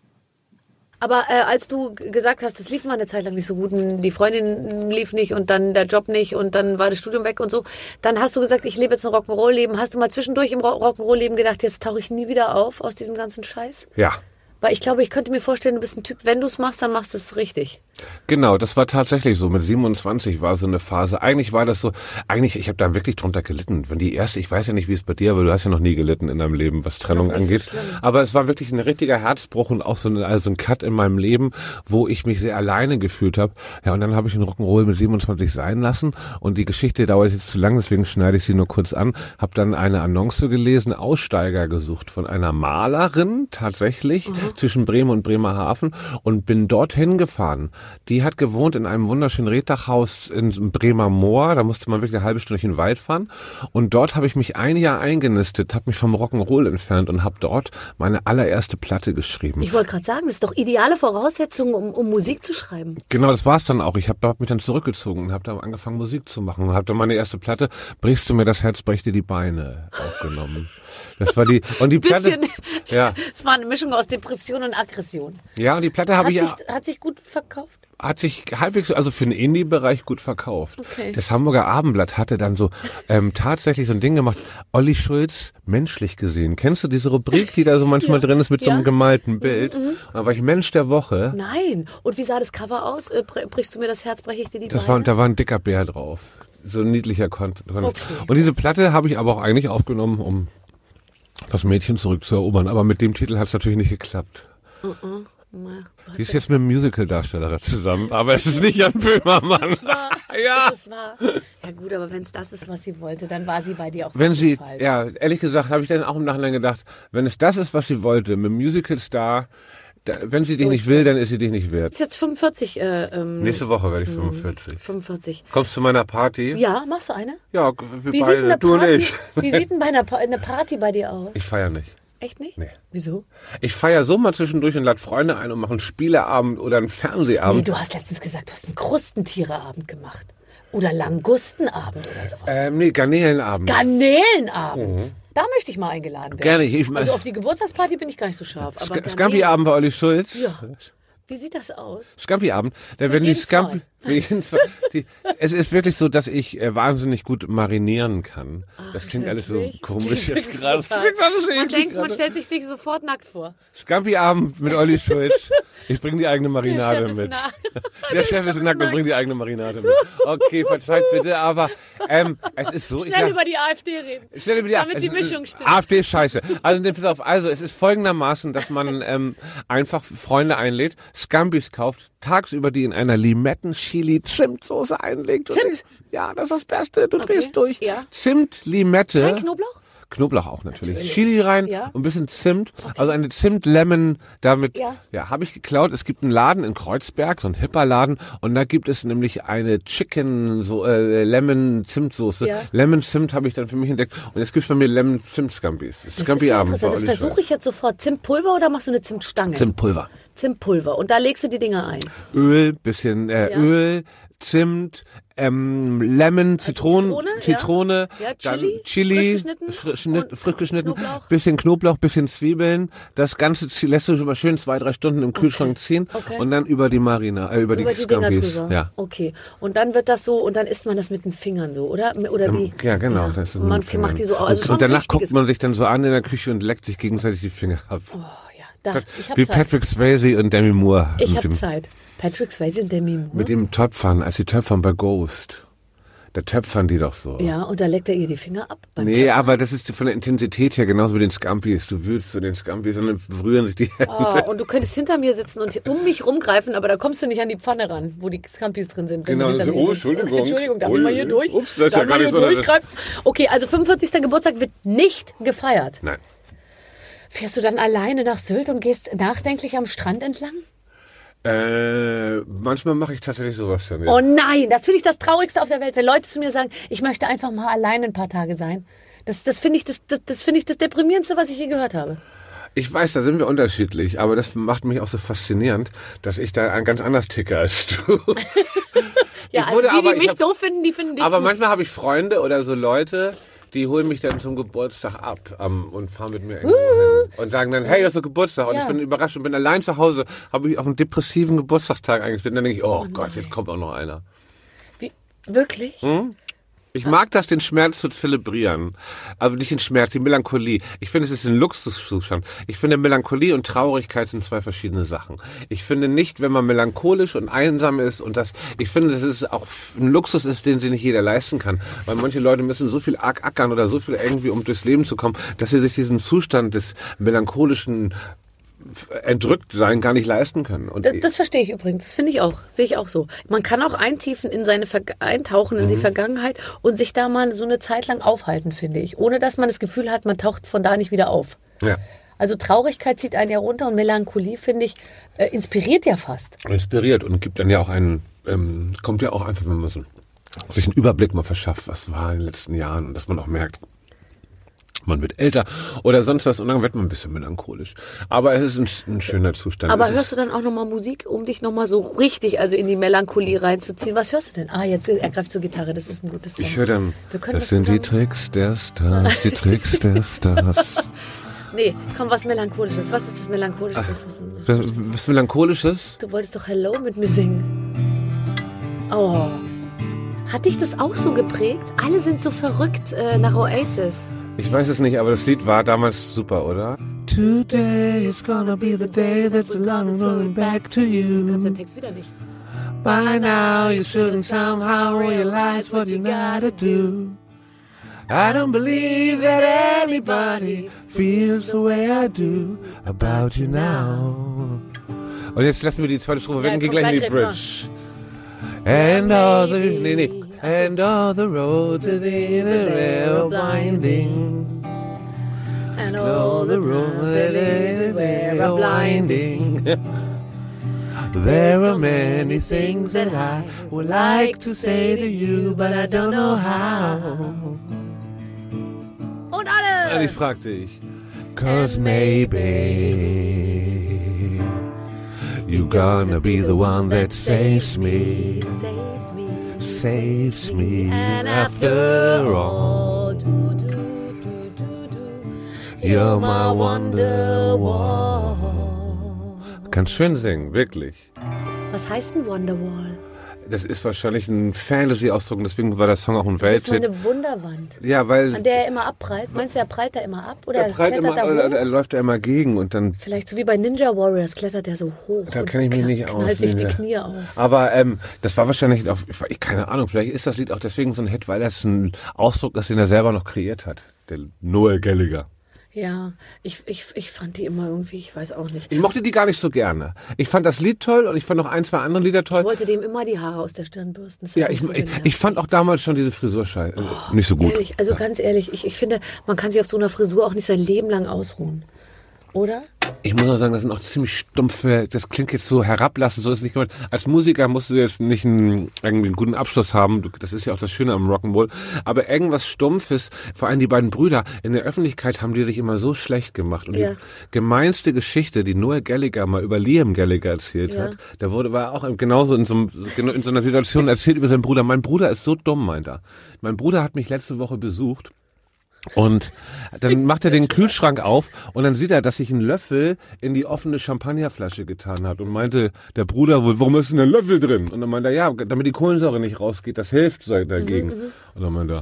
Speaker 4: Aber äh, als du g- gesagt hast, das lief mal eine Zeit lang nicht so gut, und die Freundin lief nicht und dann der Job nicht und dann war das Studium weg und so, dann hast du gesagt, ich lebe jetzt ein Rock'n'Roll-Leben. Hast du mal zwischendurch im Ro- Rock'n'Roll-Leben gedacht, jetzt tauche ich nie wieder auf aus diesem ganzen Scheiß?
Speaker 5: Ja.
Speaker 4: Weil ich glaube, ich könnte mir vorstellen, du bist ein Typ, wenn du es machst, dann machst du es richtig.
Speaker 5: Genau, das war tatsächlich so. Mit siebenundzwanzig war so eine Phase. Eigentlich war das so, eigentlich, ich habe da wirklich drunter gelitten. Wenn die erste, ich weiß ja nicht, wie es bei dir, aber du hast ja noch nie gelitten in deinem Leben, was Trennung
Speaker 4: Noch nicht so
Speaker 5: angeht.
Speaker 4: schlimm.
Speaker 5: Aber es war wirklich ein richtiger Herzbruch und auch so ein, also ein Cut in meinem Leben, wo ich mich sehr alleine gefühlt habe. Ja, und dann habe ich den Rock'n'Roll mit siebenundzwanzig sein lassen und die Geschichte dauert jetzt zu lang, deswegen schneide ich sie nur kurz an. Habe dann eine Annonce gelesen, Aussteiger gesucht von einer Malerin, tatsächlich, zwischen Bremen und Bremerhaven und bin dorthin gefahren. Die hat gewohnt in einem wunderschönen Reddachhaus in Bremer Moor, da musste man wirklich eine halbe Stunde in den Wald fahren und dort habe ich mich ein Jahr eingenistet, habe mich vom Rock'n'Roll entfernt und habe dort meine allererste Platte geschrieben.
Speaker 4: Ich wollte gerade sagen, das ist doch ideale Voraussetzung, um, um Musik zu schreiben.
Speaker 5: Genau, das war's dann auch. Ich habe hab mich dann zurückgezogen und habe dann angefangen Musik zu machen und habe dann meine erste Platte Brichst du mir das Herz, brech dir die Beine aufgenommen. Das war die und die Platte.
Speaker 4: Bisschen.
Speaker 5: Ja,
Speaker 4: Es war eine Mischung aus Depression und Aggression.
Speaker 5: ja und die Platte habe
Speaker 4: Hat
Speaker 5: ich
Speaker 4: sich,
Speaker 5: ja
Speaker 4: hat sich gut verkauft?
Speaker 5: hat sich halbwegs, also für den Indie-Bereich gut verkauft.
Speaker 4: Okay.
Speaker 5: Das Hamburger Abendblatt hatte dann so ähm, tatsächlich so ein Ding gemacht, Olli Schulz, menschlich gesehen. Kennst du diese Rubrik, die da so manchmal drin ist mit so
Speaker 4: Ja.
Speaker 5: einem gemalten Bild? Und da war ich Mensch der Woche.
Speaker 4: Nein. Und wie sah das Cover aus? Äh, bre- Brichst du mir das Herz, breche ich dir die
Speaker 5: Das war,
Speaker 4: Beine?
Speaker 5: da war ein dicker Bär drauf. So ein niedlicher Content.
Speaker 4: Okay.
Speaker 5: Und diese Platte habe ich aber auch eigentlich aufgenommen, um das Mädchen zurückzuerobern. Aber mit dem Titel hat es natürlich nicht geklappt.
Speaker 4: Na, du hast
Speaker 5: Die ist jetzt mit einem Musical-Darsteller zusammen, aber es ist nicht Jan Böhmermann.
Speaker 4: Das war,
Speaker 5: Ja.
Speaker 4: das war. Ja gut, aber wenn es das ist, was sie wollte, dann war sie bei dir auch
Speaker 5: Wenn
Speaker 4: völlig
Speaker 5: sie,
Speaker 4: falsch.
Speaker 5: ja, ehrlich gesagt, habe ich dann auch im Nachhinein gedacht, wenn es das ist, was sie wollte, mit einem Musical-Star, da, wenn sie dich nicht will, dann ist sie dich nicht wert.
Speaker 4: Ist jetzt fünfundvierzig. Äh, ähm,
Speaker 5: Nächste Woche werde ich fünfundvierzig.
Speaker 4: fünfundvierzig.
Speaker 5: Kommst du zu meiner Party?
Speaker 4: Ja, machst du eine?
Speaker 5: Ja, wir
Speaker 4: Wie sieht denn
Speaker 5: beide,
Speaker 4: eine
Speaker 5: du und
Speaker 4: Party,
Speaker 5: ich.
Speaker 4: wie sieht denn bei einer, Pa- eine Party bei dir aus?
Speaker 5: Ich feiere nicht.
Speaker 4: Echt nicht?
Speaker 5: Nee.
Speaker 4: Wieso?
Speaker 5: Ich feiere so mal zwischendurch und lade Freunde ein und mache einen Spieleabend oder einen
Speaker 4: Nee,
Speaker 5: Fernsehabend.
Speaker 4: du hast letztens gesagt, du hast einen Krustentiereabend gemacht. Oder Langustenabend oder sowas.
Speaker 5: Ähm, nee, Garnelenabend.
Speaker 4: Garnelenabend. Mhm. Da möchte ich mal eingeladen werden.
Speaker 5: Gerne. Ich,
Speaker 4: also auf die Geburtstagsparty bin ich gar nicht so scharf. Aber
Speaker 5: Sk- Scampi-Abend bei Olli Schulz.
Speaker 4: Ja. Wie sieht das aus?
Speaker 5: Scampi-Abend. Da werden die Scampi... Die, es ist wirklich so, dass ich äh, wahnsinnig gut marinieren kann. Ach, das klingt wirklich? alles so komisch jetzt gerade.
Speaker 4: Man denkt, man stellt sich dich sofort nackt vor.
Speaker 5: Scampi-Abend mit Olli Schulz. Ich bringe die eigene Marinade
Speaker 4: Der Chef
Speaker 5: mit.
Speaker 4: Ist
Speaker 5: Der Chef ist nackt und bringt die eigene Marinade mit. Okay, verzeiht bitte, aber ähm, es ist so...
Speaker 4: Schnell
Speaker 5: ich,
Speaker 4: über die AfD reden.
Speaker 5: Schnell über die
Speaker 4: Damit die
Speaker 5: also,
Speaker 4: Mischung stimmt.
Speaker 5: AfD ist scheiße. Also, pass auf, also es ist folgendermaßen, dass man ähm, einfach Freunde einlädt, Scampis kauft, tagsüber die in einer Limetten-Chili-Zimtsoße einlegt.
Speaker 4: Zimt?
Speaker 5: Ja, das ist das Beste. Du
Speaker 4: Okay,
Speaker 5: drehst durch.
Speaker 4: ja.
Speaker 5: Zimt, Limette.
Speaker 4: Kein Knoblauch?
Speaker 5: Knoblauch auch natürlich.
Speaker 4: Natürlich.
Speaker 5: Chili rein
Speaker 4: Ja.
Speaker 5: und ein bisschen Zimt. Also eine Zimt-Lemon damit, ja,
Speaker 4: Ja.
Speaker 5: ja habe ich geklaut. Es gibt einen Laden in Kreuzberg, so ein hipper Laden. Und da gibt es nämlich eine Chicken so, äh, Lemon-Zimtsoße.
Speaker 4: Ja.
Speaker 5: Lemon-Zimt habe ich dann für mich entdeckt. Und jetzt gibt's bei mir Lemon-Zimt-Scampis.
Speaker 4: Das ist ja
Speaker 5: Scampi-Abend
Speaker 4: interessant.
Speaker 5: bei
Speaker 4: Das
Speaker 5: Olli
Speaker 4: versuche ich jetzt sofort. Zimtpulver oder machst du eine Zimtstange?
Speaker 5: Zimtpulver.
Speaker 4: Zimtpulver. Und da legst du die Dinger ein.
Speaker 5: Öl, bisschen äh,
Speaker 4: Ja.
Speaker 5: Öl, Zimt, ähm, Lemon, Zitronen,
Speaker 4: Zitrone, ja.
Speaker 5: Zitrone,
Speaker 4: Ja,
Speaker 5: dann
Speaker 4: Chili,
Speaker 5: Chili,
Speaker 4: frisch geschnitten
Speaker 5: frisch, schnitt,
Speaker 4: und
Speaker 5: frisch geschnitten,
Speaker 4: Knoblauch.
Speaker 5: bisschen Knoblauch, bisschen Zwiebeln. Das Ganze zie- lässt du schon mal schön zwei, drei Stunden im Kühlschrank ziehen
Speaker 4: Okay.
Speaker 5: und dann über die Marina, äh, über,
Speaker 4: Über
Speaker 5: die
Speaker 4: die Dinger
Speaker 5: Scampis.
Speaker 4: drüber.
Speaker 5: Ja.
Speaker 4: Okay. Und dann wird das so, und dann isst man das mit den Fingern so, oder? Oder wie?
Speaker 5: Ja, genau. Das ist
Speaker 4: Und man
Speaker 5: mit Fingern.
Speaker 4: macht die so, also
Speaker 5: und,
Speaker 4: schon
Speaker 5: und danach
Speaker 4: richtiges-
Speaker 5: guckt man sich dann so an in der Küche und leckt sich gegenseitig die Finger ab.
Speaker 4: Oh ja, da, ich hab
Speaker 5: Wie
Speaker 4: Zeit.
Speaker 5: Patrick Swayze und Demi Moore.
Speaker 4: Ich
Speaker 5: mit
Speaker 4: habe
Speaker 5: dem,
Speaker 4: Zeit. Patrick Swayze und Demi Moore.
Speaker 5: mit dem Töpfern, als die Töpfern bei Ghost. Da töpfern die doch so.
Speaker 4: Ja, und da leckt er ihr die Finger ab. Beim
Speaker 5: Nee,
Speaker 4: Töpfern.
Speaker 5: aber das ist von der Intensität her genauso wie den Scampis. Du wühlst so den Scampis und dann berühren sich die Hände.
Speaker 4: Oh, und du könntest hinter mir sitzen und um mich rumgreifen, aber da kommst du nicht an die Pfanne ran, wo die Scampis drin sind. wenn
Speaker 5: Genau,
Speaker 4: du hinter
Speaker 5: so,
Speaker 4: mir
Speaker 5: oh,
Speaker 4: sitzt.
Speaker 5: Entschuldigung.
Speaker 4: Entschuldigung, darf
Speaker 5: Ui,
Speaker 4: ich mal hier durch?
Speaker 5: ups, das ist
Speaker 4: darf
Speaker 5: ja gar
Speaker 4: ich
Speaker 5: nicht
Speaker 4: mal
Speaker 5: so,
Speaker 4: hier
Speaker 5: dass-
Speaker 4: durchgreifen? Okay, also fünfundvierzigster Geburtstag wird nicht gefeiert.
Speaker 5: Nein.
Speaker 4: Fährst du dann alleine nach Sylt und gehst nachdenklich am Strand entlang?
Speaker 5: Äh, manchmal mache ich tatsächlich sowas dann. Ja.
Speaker 4: Oh nein, das finde ich das Traurigste auf der Welt, wenn Leute zu mir sagen, ich möchte einfach mal alleine ein paar Tage sein. Das, das finde ich das, das, das, finde ich das Deprimierendste, was ich je gehört habe.
Speaker 5: Ich weiß, da sind wir unterschiedlich, aber das macht mich auch so faszinierend, dass ich da ganz anders ticke als du.
Speaker 4: Ja,
Speaker 5: Ich
Speaker 4: also
Speaker 5: wurde
Speaker 4: die,
Speaker 5: aber-
Speaker 4: die
Speaker 5: ich
Speaker 4: mich
Speaker 5: hab-
Speaker 4: doof finden, die finden dich
Speaker 5: Aber
Speaker 4: gut.
Speaker 5: manchmal habe ich Freunde oder so Leute, die holen mich dann zum Geburtstag ab ähm, und fahren mit mir irgendwo hin und sagen dann, hey, das ist so Geburtstag. Und
Speaker 4: Ja.
Speaker 5: ich bin überrascht und bin allein zu Hause, habe ich auf einen depressiven Geburtstagstag eingestellt. Und dann denke ich, oh, Gott, jetzt kommt auch noch einer.
Speaker 4: Wie, wirklich?
Speaker 5: Hm? Ich mag das, den Schmerz zu zelebrieren. Also nicht den Schmerz, die Melancholie. Ich finde, es ist ein Luxuszustand. Ich finde, Melancholie und Traurigkeit sind zwei verschiedene Sachen. Ich finde nicht, wenn man melancholisch und einsam ist und das, ich finde, dass es auch ein Luxus ist, den sich nicht jeder leisten kann. Weil manche Leute müssen so viel arg ackern oder so viel irgendwie, um durchs Leben zu kommen, dass sie sich diesen Zustand des melancholischen entrückt sein gar nicht leisten können. Und
Speaker 4: Das, das verstehe ich übrigens. Das finde ich auch. Sehe ich auch so. Man kann auch eintiefen in seine Ver eintauchen in
Speaker 5: Mhm.
Speaker 4: die Vergangenheit und sich da mal so eine Zeit lang aufhalten, finde ich. Ohne dass man das Gefühl hat, man taucht von da nicht wieder auf.
Speaker 5: ja.
Speaker 4: Also Traurigkeit zieht einen ja runter und Melancholie, finde ich, äh, inspiriert ja fast.
Speaker 5: inspiriert und gibt dann ja auch einen, ähm, kommt ja auch einfach, wenn man so, sich einen Überblick mal verschafft, was war in den letzten Jahren und dass man auch merkt, man wird älter oder sonst was und dann wird man ein bisschen melancholisch. Aber es ist ein, ein schöner Zustand.
Speaker 4: Aber
Speaker 5: es
Speaker 4: hörst du dann auch nochmal Musik, um dich nochmal so richtig also in die Melancholie reinzuziehen? Was hörst du denn? Ah, jetzt er greift zur Gitarre, das ist ein gutes Song.
Speaker 5: ich höre dann,
Speaker 4: Wir können
Speaker 5: das
Speaker 4: das
Speaker 5: sind die
Speaker 4: zusammen-
Speaker 5: Tricks der Stars, die Tricks der Stars.
Speaker 4: Nee, komm, was Melancholisches. Was ist das Melancholischste? Was man
Speaker 5: Das, was Melancholisches?
Speaker 4: Du wolltest doch Hello mit mir singen. Oh. Hat dich das auch so geprägt? Alle sind so verrückt äh, nach Oasis.
Speaker 5: Ich weiß es nicht, aber das Lied war damals super, oder? Today is gonna be the day that the love is going back to
Speaker 4: Du
Speaker 5: you.
Speaker 4: kannst den Text wieder nicht.
Speaker 5: By now you shouldn't somehow realize what you gotta do. I don't believe that anybody feels the way I do about you now. Und jetzt lassen wir die zweite Strophe weg
Speaker 4: Ja,
Speaker 5: und gehen
Speaker 4: kommt
Speaker 5: gleich in die
Speaker 4: gleich
Speaker 5: Bridge. And all the, nee, nee. And all the roads that in are winding.
Speaker 4: And
Speaker 5: All the roads that are blinding. There are many things that I would like to say to you, but I don't know how.
Speaker 4: Und alle!
Speaker 5: Ich fragte ich. Cause maybe you're gonna be the one that saves me.
Speaker 4: Saves me.
Speaker 5: saves me after all. You're my Wonderwall. Kannst schön singen, wirklich.
Speaker 4: Was heißt ein Wonderwall?
Speaker 5: Das ist wahrscheinlich ein Fantasy-Ausdruck, deswegen war der Song auch ein Welthit.
Speaker 4: Das ist meine Wunderwand.
Speaker 5: Ja, weil...
Speaker 4: An der er immer abprallt. Meinst du, er prallt da immer ab? Oder
Speaker 5: er, prallt
Speaker 4: klettert
Speaker 5: immer,
Speaker 4: da hoch?
Speaker 5: oder er läuft da immer gegen und dann...
Speaker 4: Vielleicht so wie bei Ninja Warriors klettert er so hoch.
Speaker 5: Da kenne ich mich nicht aus.
Speaker 4: Knallt sich die
Speaker 5: Nee.
Speaker 4: Knie auf.
Speaker 5: Aber ähm, das war wahrscheinlich, auf, ich keine Ahnung, vielleicht ist das Lied auch deswegen so ein Hit, weil das ein Ausdruck ist, den er selber noch kreiert hat. Der Noel Gallagher.
Speaker 4: Ja, ich, ich, ich fand die immer irgendwie, ich weiß auch nicht.
Speaker 5: Ich mochte die gar nicht so gerne. Ich fand das Lied toll und ich fand noch ein, zwei andere Lieder toll.
Speaker 4: Ich wollte dem immer die Haare aus der Stirn bürsten. Das hat
Speaker 5: Ja,
Speaker 4: mich
Speaker 5: ich,
Speaker 4: so
Speaker 5: ich,
Speaker 4: genervt.
Speaker 5: ich fand auch damals schon diese Frisurschei oh, nicht so gut.
Speaker 4: Ehrlich, also ganz ehrlich, ich, ich finde, man kann sich auf so einer Frisur auch nicht sein Leben lang ausruhen. Oder?
Speaker 5: Ich muss auch sagen, das sind auch ziemlich stumpfe, das klingt jetzt so herablassend, so ist es nicht gemeint. Als Musiker musst du jetzt nicht einen, irgendwie einen guten Abschluss haben, Du- das ist ja auch das Schöne am Rock'n'Roll, aber irgendwas Stumpfes, vor allem die beiden Brüder, in der Öffentlichkeit haben die sich immer so schlecht gemacht. Und
Speaker 4: Ja.
Speaker 5: die gemeinste Geschichte, die Noel Gallagher mal über Liam Gallagher erzählt
Speaker 4: Ja.
Speaker 5: hat, da wurde, war auch genauso in so, einem, genau in so einer Situation erzählt über seinen Bruder. Mein Bruder ist so dumm, meint er. Mein Bruder hat mich letzte Woche besucht. Und dann macht er den Kühlschrank auf und dann sieht er, dass sich ein Löffel in die offene Champagnerflasche getan hat und meinte der Bruder wohl, warum ist denn ein Löffel drin? Und dann meinte er, ja, damit die Kohlensäure nicht rausgeht, das hilft so dagegen.
Speaker 4: Mhm,
Speaker 5: Und dann meinte er,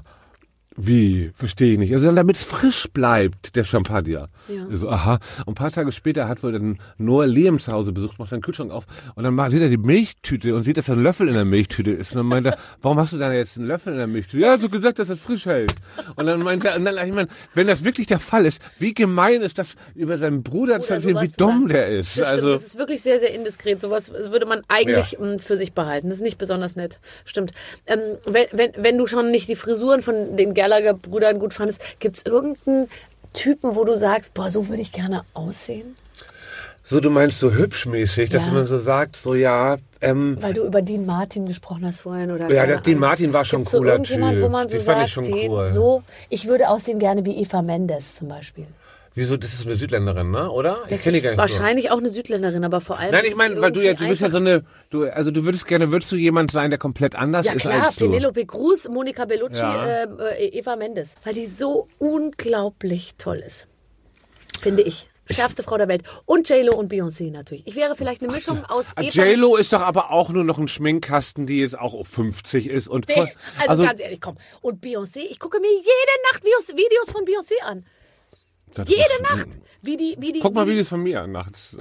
Speaker 5: wie? Verstehe ich nicht. Also damit es frisch bleibt, der Champagner.
Speaker 4: Ja.
Speaker 5: Ich so, aha. Und ein paar Tage später hat wohl dann Noah Liam zu Hause besucht, macht seinen Kühlschrank auf und dann macht, sieht er die Milchtüte und sieht, dass da ein Löffel in der Milchtüte ist. Und dann meint er, warum hast du da jetzt einen Löffel in der Milchtüte? Ja, hast du gesagt, dass das frisch hält. Und dann meint er, und dann, ich meine, wenn das wirklich der Fall ist, wie gemein ist das, über seinen Bruder zu
Speaker 4: Oder
Speaker 5: erzählen, wie
Speaker 4: sowas zu
Speaker 5: dumm
Speaker 4: sagen.
Speaker 5: der ist.
Speaker 4: Das stimmt,
Speaker 5: Also,
Speaker 4: das ist wirklich sehr, sehr indiskret. Sowas würde man eigentlich ähm, für sich behalten. Das ist nicht besonders nett. Stimmt. Ähm, wenn, wenn, wenn du schon nicht die Frisuren von den Gallagher-Brüdern gut fandest, gibt es irgendeinen Typen, wo du sagst, boah, so würde ich gerne aussehen?
Speaker 5: so, du meinst so hübschmäßig, dass
Speaker 4: Ja.
Speaker 5: man so sagt, so ja, ähm,
Speaker 4: Weil du über Dean Martin gesprochen hast vorhin. Oder
Speaker 5: ja,
Speaker 4: keine
Speaker 5: das, Dean
Speaker 4: Ahnung.
Speaker 5: Martin war schon ein
Speaker 4: Gibt's so
Speaker 5: cooler
Speaker 4: irgendjemand,
Speaker 5: Typ.
Speaker 4: wo man so
Speaker 5: Die fand
Speaker 4: sagt,
Speaker 5: ich schon
Speaker 4: den
Speaker 5: cool.
Speaker 4: so, ich würde aussehen gerne wie Eva Mendes zum Beispiel.
Speaker 5: Wieso, das ist eine Südländerin, ne? Oder? Ich
Speaker 4: Das
Speaker 5: kenne die
Speaker 4: ist
Speaker 5: gar nicht so.
Speaker 4: wahrscheinlich auch eine Südländerin, aber vor allem.
Speaker 5: Nein,
Speaker 4: ist
Speaker 5: ich meine,
Speaker 4: sie
Speaker 5: weil du ja, du
Speaker 4: irgendwie
Speaker 5: bist ja so
Speaker 4: einfach-
Speaker 5: eine, du, also du würdest gerne, würdest du jemand sein, der komplett anders
Speaker 4: Ja
Speaker 5: ist
Speaker 4: klar,
Speaker 5: als du?
Speaker 4: Penelope Cruz, Monica Bellucci,
Speaker 5: Ja.
Speaker 4: äh, äh, Eva Mendes. Weil die so unglaublich toll ist. Finde ich. Schärfste Frau der Welt. Und J-Lo und Beyoncé natürlich. Ich wäre vielleicht eine Mischung aus
Speaker 5: Ah,
Speaker 4: Eva...
Speaker 5: J-Lo ist doch aber auch nur noch ein Schminkkasten, die jetzt auch fünfzig ist. Und voll,
Speaker 4: Nee, also, ganz ehrlich, komm. Und Beyoncé, ich gucke mir jede Nacht Videos, Videos von Beyoncé an.
Speaker 5: das
Speaker 4: Jede
Speaker 5: ist-
Speaker 4: Nacht. Wie die, wie die,
Speaker 5: Guck mal
Speaker 4: wie die,
Speaker 5: Videos von mir an nachts.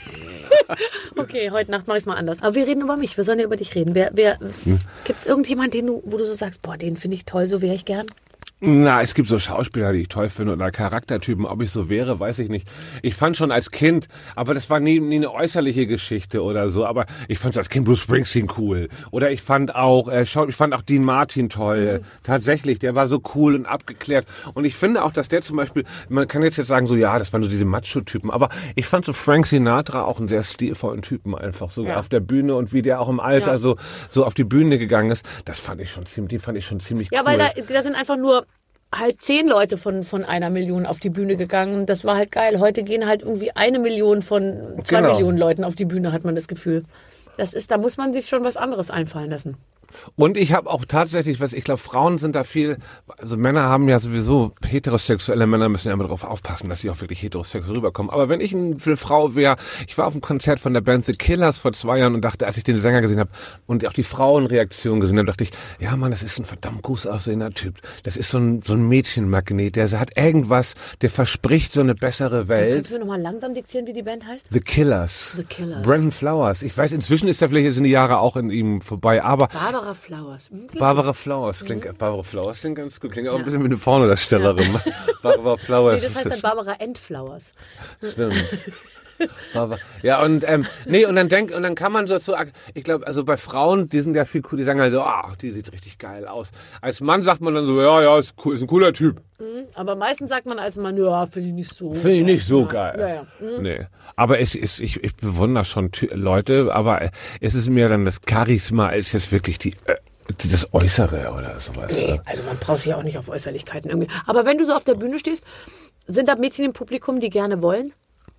Speaker 4: Okay, heute Nacht mache ich es mal anders. Aber wir reden über mich. Wir sollen ja über dich reden. Wer, wer,
Speaker 5: Hm.
Speaker 4: Gibt es irgendjemanden, den du, wo du so sagst, boah, den finde ich toll, so wäre ich gern?
Speaker 5: Na, es gibt so Schauspieler, die ich toll finde oder Charaktertypen. Ob ich so wäre, weiß ich nicht. Ich fand schon als Kind, aber das war nie, nie eine äußerliche Geschichte oder so. Aber ich fand als Kind Bruce Springsteen cool. Oder ich fand auch, äh, schau, ich fand auch Dean Martin toll.
Speaker 4: Mhm.
Speaker 5: Tatsächlich, der war so cool und abgeklärt. Und ich finde auch, dass der zum Beispiel, man kann jetzt jetzt sagen so, ja, das waren so diese Macho-Typen. Aber ich fand so Frank Sinatra auch einen sehr stilvollen Typen einfach so
Speaker 4: Ja.
Speaker 5: auf der Bühne und wie der auch im Alter
Speaker 4: Ja.
Speaker 5: so so auf die Bühne gegangen ist. Das fand ich schon ziemlich, die fand ich schon ziemlich
Speaker 4: Ja,
Speaker 5: cool.
Speaker 4: weil da, da sind einfach nur halt zehn Leute von, von einer Million auf die Bühne gegangen. Und das war halt geil. Heute gehen halt irgendwie eine Million von zwei
Speaker 5: Genau.
Speaker 4: Millionen Leuten auf die Bühne, hat man das Gefühl. Das ist, da muss man sich schon was anderes einfallen lassen.
Speaker 5: Und ich habe auch tatsächlich, was ich glaube, Frauen sind da viel, also Männer haben ja sowieso, heterosexuelle Männer müssen ja immer darauf aufpassen, dass sie auch wirklich heterosexuell rüberkommen. Aber wenn ich eine Frau wäre, ich war auf einem Konzert von der Band The Killers vor zwei Jahren und dachte, als ich den Sänger gesehen habe und auch die Frauenreaktion gesehen habe, dachte ich, ja Mann, das ist ein verdammt gut aussehender Typ. Das ist so ein, so ein Mädchenmagnet, der hat irgendwas, der verspricht so eine bessere Welt.
Speaker 4: Kannst du mir nochmal langsam diktieren, wie die Band heißt?
Speaker 5: The Killers.
Speaker 4: The Killers.
Speaker 5: Brandon Flowers. Ich weiß, inzwischen ist er vielleicht jetzt in die Jahre auch in ihm vorbei, aber
Speaker 4: Barbara Flowers. Hm,
Speaker 5: Barbara Flowers klingt, Barbara Flowers klingt ganz gut, klingt auch ein bisschen wie eine Pornodarstellerin. Barbara Flowers.
Speaker 4: Nee, das heißt dann Barbara Endflowers.
Speaker 5: Stimmt. Barbara. Ja, und, ähm, nee, und dann denk, und dann kann man so, so, ich glaube, also bei Frauen, die sind ja viel cool, die sagen halt so, ah, die sieht richtig geil aus. Als Mann sagt man dann so, ja, ja, ist cool, ist ein cooler Typ.
Speaker 4: Aber meistens sagt man als Mann, ja, finde ich nicht so.
Speaker 5: Finde ich nicht so
Speaker 4: ja.
Speaker 5: geil.
Speaker 4: Ja, ja. Mhm.
Speaker 5: Nee. Aber es ist, ich, ich bewundere schon Ty- Leute, aber es ist mir dann das Charisma als jetzt wirklich die, äh, das Äußere oder sowas.
Speaker 4: Nee, also man braucht sich ja auch nicht auf Äußerlichkeiten irgendwie. Aber wenn du so auf der Bühne stehst, sind da Mädchen im Publikum, die gerne wollen?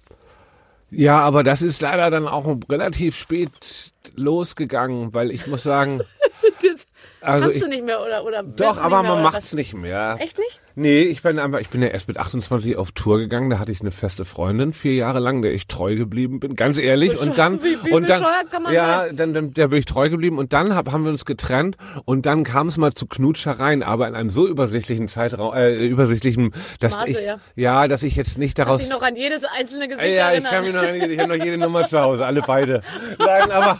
Speaker 5: Ja, aber das ist leider dann auch relativ spät losgegangen, weil ich muss sagen, Also
Speaker 4: Kannst
Speaker 5: ich,
Speaker 4: du nicht mehr oder oder willst
Speaker 5: Doch,
Speaker 4: du
Speaker 5: aber
Speaker 4: nicht mehr,
Speaker 5: man
Speaker 4: oder
Speaker 5: macht's
Speaker 4: was?
Speaker 5: nicht mehr.
Speaker 4: Echt nicht?
Speaker 5: Nee, ich bin einfach, ich bin ja erst mit achtundzwanzig auf Tour gegangen, da hatte ich eine feste Freundin, vier Jahre lang, der ich treu geblieben bin, ganz ehrlich. Und dann,
Speaker 4: Wie- wie
Speaker 5: und dann,
Speaker 4: bescheuert kann man
Speaker 5: ja,
Speaker 4: sein?
Speaker 5: dann, dann, der bin ich treu geblieben und dann hab, haben wir uns getrennt und dann kam es mal zu Knutschereien, aber in einem so übersichtlichen Zeitraum, äh, übersichtlichen, dass
Speaker 4: Maße,
Speaker 5: ich,
Speaker 4: ja.
Speaker 5: ja, dass ich jetzt nicht
Speaker 4: Kannst
Speaker 5: daraus,
Speaker 4: dich noch an jedes einzelne Gesicht
Speaker 5: ja, ich
Speaker 4: erinnern.
Speaker 5: kann mich noch, an jede- ich habe noch jede Nummer zu Hause, alle beide. Nein, aber,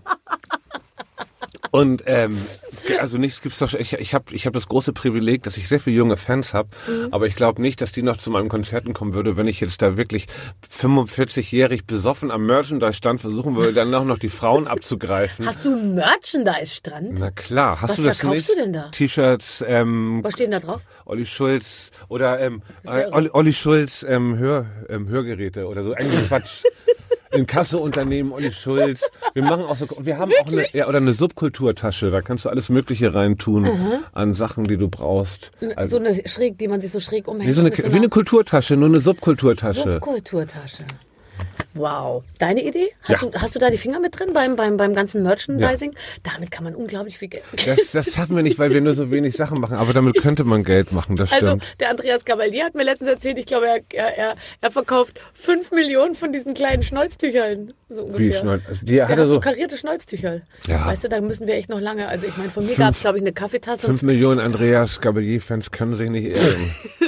Speaker 5: und ähm, also nichts gibt's doch. Ich, ich habe ich hab das große Privileg, dass ich sehr viele junge Fans habe, mhm. aber ich glaube nicht, dass die noch zu meinen Konzerten kommen würde, wenn ich jetzt da wirklich fünfundvierzigjährig besoffen am Merchandise-Stand versuchen würde, dann auch noch die Frauen abzugreifen.
Speaker 4: Hast du einen Merchandise-Stand?
Speaker 5: Na klar, hast
Speaker 4: Was
Speaker 5: du das
Speaker 4: verkaufst
Speaker 5: nicht?
Speaker 4: du denn da?
Speaker 5: T-Shirts, ähm,
Speaker 4: Was steht denn da drauf?
Speaker 5: Olli Schulz oder ähm,
Speaker 4: Ist ja
Speaker 5: äh, Olli, Olli Schulz ähm, Hör, ähm, Hörgeräte oder so. Eigentlich Quatsch. Inkassounternehmen, Olli Schulz. Wir machen auch so, wir haben auch eine, ja, oder eine Subkulturtasche. Da kannst du alles Mögliche reintun an Sachen, die du brauchst. Also,
Speaker 4: So eine schräg, die man sich so schräg umhängt.
Speaker 5: wie, so eine,
Speaker 4: mit so
Speaker 5: wie eine Kulturtasche, nur eine Subkulturtasche.
Speaker 4: Subkulturtasche. Wow. Deine Idee? Hast,
Speaker 5: Ja.
Speaker 4: du, hast du da die Finger mit drin beim, beim, beim ganzen Merchandising? Damit kann man unglaublich viel Geld.
Speaker 5: Das, das schaffen wir nicht, weil wir nur so wenig Sachen machen. Aber damit könnte man Geld machen, das
Speaker 4: Also,
Speaker 5: stimmt.
Speaker 4: der Andreas Cavalier hat mir letztens erzählt, ich glaube, er, er, er, er verkauft fünf Millionen von diesen kleinen Schnäuztüchern. So
Speaker 5: Wie
Speaker 4: ungefähr.
Speaker 5: schnell? Die
Speaker 4: Er
Speaker 5: hatte
Speaker 4: hat so
Speaker 5: so
Speaker 4: karierte Schnäuztücher.
Speaker 5: Ja.
Speaker 4: Weißt du, da müssen wir echt noch lange. Also, ich meine, von mir
Speaker 5: Fünf-
Speaker 4: gab es, glaube ich, eine Kaffeetasse.
Speaker 5: fünf Millionen Andreas Gabalier-Fans können sich nicht irren.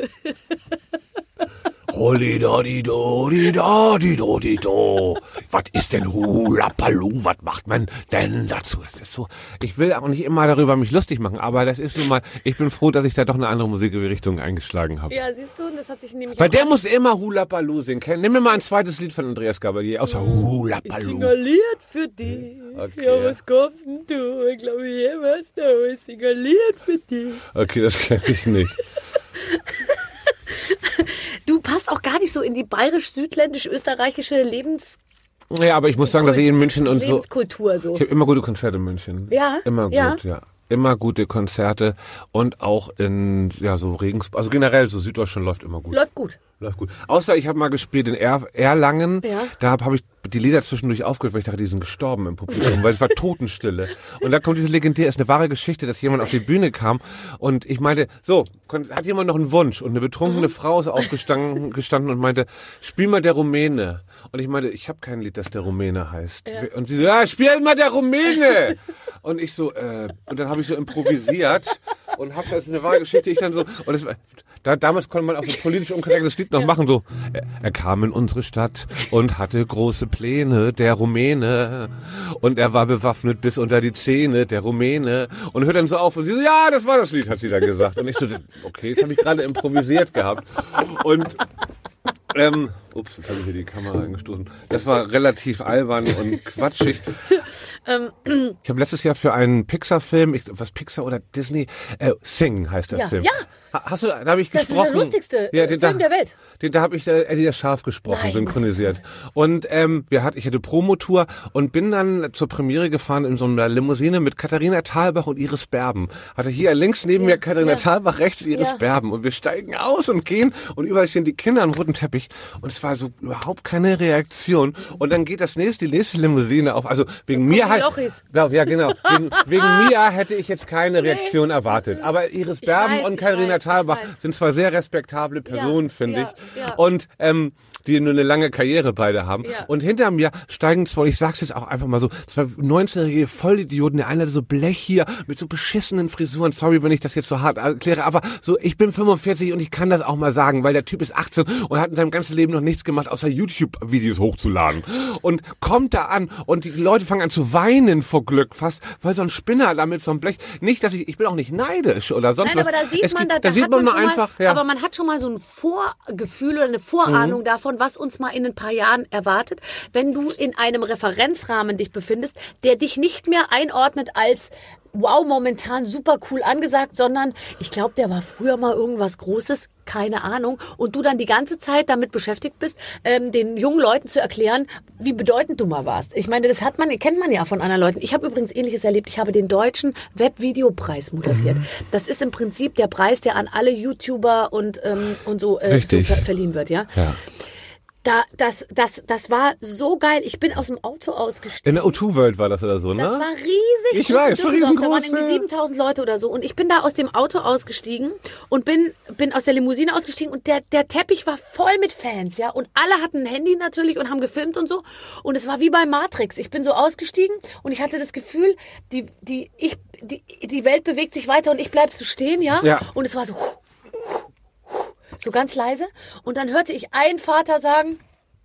Speaker 5: Holli da di do di da di do di do. Was ist denn Hula Palu? Was macht man denn dazu? Das ist so. Ich will auch nicht immer darüber mich lustig machen, aber das ist nun mal. Ich bin froh, dass ich da doch eine andere Musikrichtung eingeschlagen habe.
Speaker 4: Ja, siehst du, und das hat sich nämlich.
Speaker 5: Weil
Speaker 4: auch-
Speaker 5: der muss immer Hula Palu singen. Kenn- Nimm mir mal ein zweites Lied von Andreas Gabalier, außer Hula
Speaker 4: Ich
Speaker 5: Palu.
Speaker 4: singaliert für dich.
Speaker 5: Okay,
Speaker 4: Ja,
Speaker 5: ja.
Speaker 4: was kaufst denn du? Ich glaube, ich was da. Ich singaliert für dich.
Speaker 5: Okay, das kenne ich nicht.
Speaker 4: Du passt auch gar nicht so in die bayerisch-südländisch-österreichische Lebens
Speaker 5: Ja, aber ich muss sagen, dass ich in München und so.
Speaker 4: Lebenskultur so.
Speaker 5: Ich habe immer gute Konzerte in München.
Speaker 4: Ja?
Speaker 5: Immer gut,
Speaker 4: Ja?
Speaker 5: ja. Immer gute Konzerte und auch in, ja, so Regensburg, also generell so Süddeutschland läuft immer gut.
Speaker 4: Läuft gut.
Speaker 5: Läuft gut. Außer ich habe mal gespielt in er Erlangen,
Speaker 4: Ja.
Speaker 5: da habe hab ich die Lieder zwischendurch aufgehört, weil ich dachte, die sind gestorben im Publikum, weil es war Totenstille. Und da kommt diese legendäre, ist eine wahre Geschichte, dass jemand auf die Bühne kam und ich meinte, so, kon- hat jemand noch einen Wunsch? Und eine betrunkene Frau ist aufgestanden gestanden und meinte, spiel mal der Rumäne. Und ich meinte, ich habe kein Lied, das der Rumäne heißt.
Speaker 4: Ja.
Speaker 5: Und sie so, ja, spiel mal der Rumäne. Und ich so, äh, und dann habe ich so improvisiert und habe das ist eine wahre Geschichte, ich dann so, und es war, da, damals konnte man auch so politisch unkorrektes Lied noch machen, so, er, er kam in unsere Stadt und hatte große Pläne, der Rumäne, und er war bewaffnet bis unter die Zähne, der Rumäne, und hört dann so auf, und sie so, ja, das war das Lied, hat sie dann gesagt. Und ich so, okay, jetzt habe ich gerade improvisiert gehabt. Und ähm, ups, jetzt habe ich hier die Kamera angestoßen. Das war relativ albern und quatschig. Ich habe letztes Jahr für einen Pixar-Film, ich, was Pixar oder Disney, äh, Sing heißt der
Speaker 4: Ja,
Speaker 5: Film.
Speaker 4: ja.
Speaker 5: Ha- Hast du, da habe ich
Speaker 4: Das ist
Speaker 5: gesprochen.
Speaker 4: der lustigste,
Speaker 5: ja,
Speaker 4: äh,
Speaker 5: den,
Speaker 4: Film
Speaker 5: da,
Speaker 4: der Welt.
Speaker 5: Den, da habe ich äh, Eddie der Schaf gesprochen,
Speaker 4: Nein,
Speaker 5: synchronisiert. Und ähm, wir hat, ich hatte Promotour und bin dann zur Premiere gefahren in so einer Limousine mit Katharina Thalbach und Iris Berben. Hatte hier links neben
Speaker 4: Ja,
Speaker 5: mir Katharina
Speaker 4: ja.
Speaker 5: Thalbach, rechts Iris
Speaker 4: Ja.
Speaker 5: Berben. Und wir steigen aus und gehen und überall stehen die Kinder am roten Teppich. Und es war so überhaupt keine Reaktion. Und dann geht das nächste, die nächste Limousine auf. Also wegen mir
Speaker 4: die
Speaker 5: halt.
Speaker 4: Lochis.
Speaker 5: Ja, ja, genau. Wegen, wegen mir hätte ich jetzt keine Reaktion erwartet. Aber Iris
Speaker 4: Ich
Speaker 5: Berben
Speaker 4: weiß,
Speaker 5: und
Speaker 4: ich
Speaker 5: Katharina
Speaker 4: weiß, ich
Speaker 5: Thalbach
Speaker 4: weiß.
Speaker 5: sind zwar sehr respektable Personen,
Speaker 4: Ja,
Speaker 5: finde
Speaker 4: ja,
Speaker 5: ich.
Speaker 4: ja.
Speaker 5: Und ähm, die nur eine lange Karriere beide haben.
Speaker 4: Ja.
Speaker 5: Und hinter mir steigen zwei, ich sag's jetzt auch einfach mal so, zwei neunzehnjährige Vollidioten, der eine hatte so Blech hier mit so beschissenen Frisuren. Sorry, wenn ich das jetzt so hart erkläre, aber so, ich bin fünfundvierzig und ich kann das auch mal sagen, weil der Typ ist achtzehn und hat in seinem ganzen Leben noch nichts gemacht, außer YouTube-Videos hochzuladen. Und kommt da an und die Leute fangen an zu weinen vor Glück fast, weil so ein Spinner da mit so einem Blech, nicht, dass ich, ich bin auch nicht neidisch oder sonst
Speaker 4: Nein,
Speaker 5: was.
Speaker 4: aber da sieht
Speaker 5: Es
Speaker 4: man,
Speaker 5: gibt-
Speaker 4: da,
Speaker 5: da
Speaker 4: da
Speaker 5: sieht
Speaker 4: hat
Speaker 5: man
Speaker 4: man
Speaker 5: mal
Speaker 4: schon
Speaker 5: einfach,
Speaker 4: mal,
Speaker 5: ja.
Speaker 4: aber man hat schon mal so ein Vorgefühl oder eine Vorahnung
Speaker 5: Mhm.
Speaker 4: davon, was uns mal in ein paar Jahren erwartet, wenn du in einem Referenzrahmen dich befindest, der dich nicht mehr einordnet als wow, momentan super cool angesagt, sondern ich glaube, der war früher mal irgendwas Großes, keine Ahnung, und du dann die ganze Zeit damit beschäftigt bist, ähm, den jungen Leuten zu erklären, wie bedeutend du mal warst. Ich meine, das hat man, kennt man ja von anderen Leuten. Ich habe übrigens Ähnliches erlebt. Ich habe den deutschen Webvideopreis moderiert. Das ist im Prinzip der Preis, der an alle YouTuber und ähm, und so, äh, so
Speaker 5: Richtig.
Speaker 4: ver verliehen wird, ja.
Speaker 5: Ja.
Speaker 4: Da, das, das, das war so geil. Ich bin aus dem Auto ausgestiegen.
Speaker 5: In der O zwei World war das oder so, ne?
Speaker 4: Das war riesig.
Speaker 5: Ich
Speaker 4: groß
Speaker 5: weiß,
Speaker 4: in
Speaker 5: war
Speaker 4: Düsseldorf. Da waren
Speaker 5: riesengroß,
Speaker 4: irgendwie siebentausend Leute oder so. Und ich bin da aus dem Auto ausgestiegen und bin, bin aus der Limousine ausgestiegen und der, der Teppich war voll mit Fans, ja. Und alle hatten ein Handy natürlich und haben gefilmt und so. Und es war wie bei Matrix. Ich bin so ausgestiegen und ich hatte das Gefühl, die, die, ich, die, die Welt bewegt sich weiter und ich bleib so stehen, ja.
Speaker 5: Ja.
Speaker 4: Und es war so, so ganz leise. Und dann hörte ich einen Vater sagen,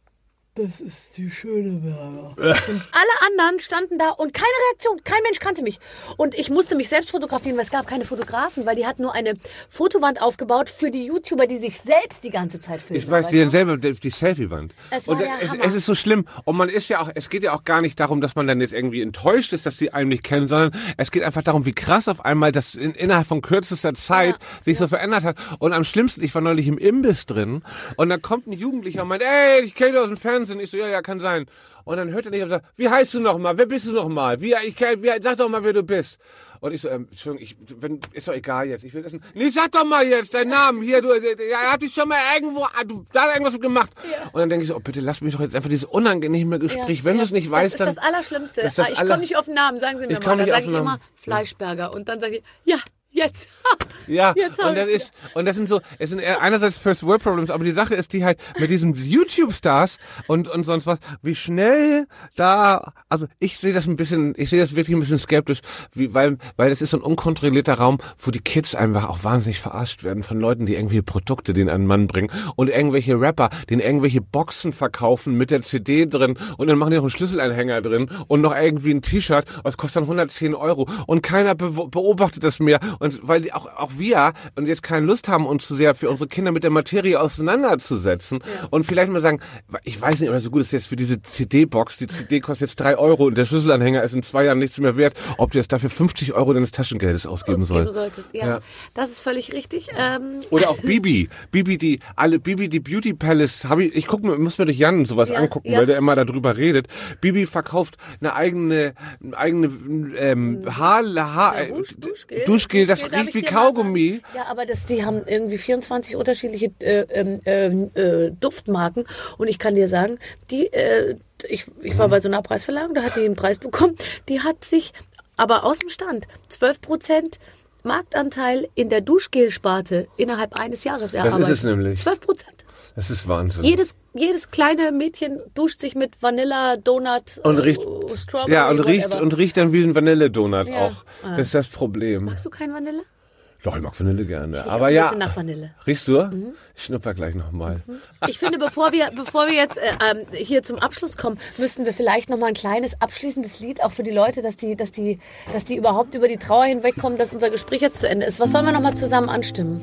Speaker 4: das ist die Schöneberger. Und alle anderen standen da und keine Reaktion. Kein Mensch kannte mich. Und ich musste mich selbst fotografieren, weil es gab keine Fotografen, weil die hatten nur eine Fotowand aufgebaut für die YouTuber, die sich selbst die ganze Zeit filmen.
Speaker 5: Ich weiß,
Speaker 4: weißt
Speaker 5: die
Speaker 4: du?
Speaker 5: selber, die, die Selfie-Wand.
Speaker 4: Es war
Speaker 5: und
Speaker 4: der
Speaker 5: es,
Speaker 4: Hammer.
Speaker 5: es ist so schlimm. Und man ist ja auch, es geht ja auch gar nicht darum, dass man dann jetzt irgendwie enttäuscht ist, dass die einen nicht kennen, sondern es geht einfach darum, wie krass auf einmal das in, innerhalb von kürzester Zeit
Speaker 4: Ja.
Speaker 5: sich so verändert hat. Und am schlimmsten, ich war neulich im Imbiss drin und dann kommt ein Jugendlicher und meint, ey, ich kenne dich aus dem Fernsehen. Ich so, ja, ja, kann sein. Und dann hört er nicht und sagt, wie heißt du noch mal? Wer bist du noch mal? Wie, ich, wie, sag doch mal, wer du bist. Und ich so, ähm, Entschuldigung, ich, wenn, ist doch egal jetzt. Ich will wissen. Nee, sag doch mal jetzt deinen Namen. Hier, du, er hat dich schon mal irgendwo, du, da hat irgendwas gemacht. Ja. Und dann denke ich so, oh, bitte lass mich doch jetzt einfach dieses unangenehme Gespräch. Ja. Wenn
Speaker 4: ja,
Speaker 5: du es nicht
Speaker 4: das
Speaker 5: weißt, dann.
Speaker 4: Das ist das Allerschlimmste.
Speaker 5: Das ist das
Speaker 4: ich
Speaker 5: aller-
Speaker 4: komme nicht auf den Namen, sagen Sie mir
Speaker 5: Ich
Speaker 4: mal.
Speaker 5: komm
Speaker 4: Dann
Speaker 5: nicht
Speaker 4: sage
Speaker 5: auf
Speaker 4: ich
Speaker 5: den
Speaker 4: immer
Speaker 5: Namen.
Speaker 4: Fleischberger. Und dann sage ich, ja, jetzt.
Speaker 5: Ja,
Speaker 4: Jetzt hab
Speaker 5: und das
Speaker 4: ich's
Speaker 5: ist, und das sind so, es sind eher einerseits First World Problems, aber die Sache ist die halt mit diesen YouTube-Stars und, und sonst was, wie schnell da, also ich sehe das ein bisschen, ich sehe das wirklich ein bisschen skeptisch, wie, weil, weil das ist so ein unkontrollierter Raum, wo die Kids einfach auch wahnsinnig verarscht werden von Leuten, die irgendwelche Produkte denen an den Mann bringen und irgendwelche Rapper, denen irgendwelche Boxen verkaufen mit der C D drin und dann machen die noch einen Schlüsselanhänger drin und noch irgendwie ein T-Shirt, was kostet dann hundertzehn Euro und keiner be- beobachtet das mehr und weil die auch, auch wir und jetzt keine Lust haben, uns zu sehr für unsere Kinder mit der Materie auseinanderzusetzen
Speaker 4: Ja.
Speaker 5: und vielleicht mal sagen, ich weiß nicht, ob das so gut ist jetzt für diese C D-Box, die C D kostet jetzt drei Euro und der Schlüsselanhänger ist in zwei Jahren nichts mehr wert, ob du jetzt dafür fünfzig Euro deines Taschengeldes ausgeben,
Speaker 4: Ausgeben
Speaker 5: sollst.
Speaker 4: solltest. Ja,
Speaker 5: Ja.
Speaker 4: das ist völlig richtig. Ähm,
Speaker 5: Oder auch Bibi, Bibi die alle Bibi die Beauty Palace, habe ich ich guck mir muss mir durch Jan sowas
Speaker 4: Ja,
Speaker 5: angucken,
Speaker 4: ja.
Speaker 5: weil der immer darüber redet. Bibi verkauft eine eigene eine eigene ähm, Haar, Haar
Speaker 4: Ja, Dusch- Duschgel.
Speaker 5: Duschgel, das
Speaker 4: Duschgel, darf
Speaker 5: riecht
Speaker 4: ich
Speaker 5: wie
Speaker 4: dir mal
Speaker 5: Kaugummi.
Speaker 4: sagen? Ja, aber das, die haben irgendwie vierundzwanzig unterschiedliche äh, ähm, äh, Duftmarken. Und ich kann dir sagen, die, äh, ich, ich war bei so einer Preisverleihung, da hat die einen Preis bekommen. Die hat sich aber aus dem Stand zwölf Prozent Marktanteil in der Duschgel-Sparte innerhalb eines Jahres erarbeitet.
Speaker 5: ist es nämlich.
Speaker 4: zwölf Prozent.
Speaker 5: Das ist Wahnsinn.
Speaker 4: Jedes, jedes kleine Mädchen duscht sich mit Vanilla, Donut,
Speaker 5: Und riecht-
Speaker 4: äh, Strawberry,
Speaker 5: Ja, und riecht
Speaker 4: whatever.
Speaker 5: und riecht dann wie ein Vanilledonut
Speaker 4: Ja.
Speaker 5: auch. Das ist das Problem.
Speaker 4: Magst du kein Vanille?
Speaker 5: Doch, ich mag Vanille gerne.
Speaker 4: Ich
Speaker 5: Aber
Speaker 4: ein
Speaker 5: ja.
Speaker 4: bisschen nach Vanille.
Speaker 5: Riechst du? Ich schnupper gleich nochmal.
Speaker 4: Ich finde, bevor wir, bevor wir jetzt äh, ähm, hier zum Abschluss kommen, müssten wir vielleicht noch mal ein kleines abschließendes Lied auch für die Leute, dass die, dass die, dass die überhaupt über die Trauer hinwegkommen, dass unser Gespräch jetzt zu Ende ist. Was sollen wir noch mal zusammen anstimmen?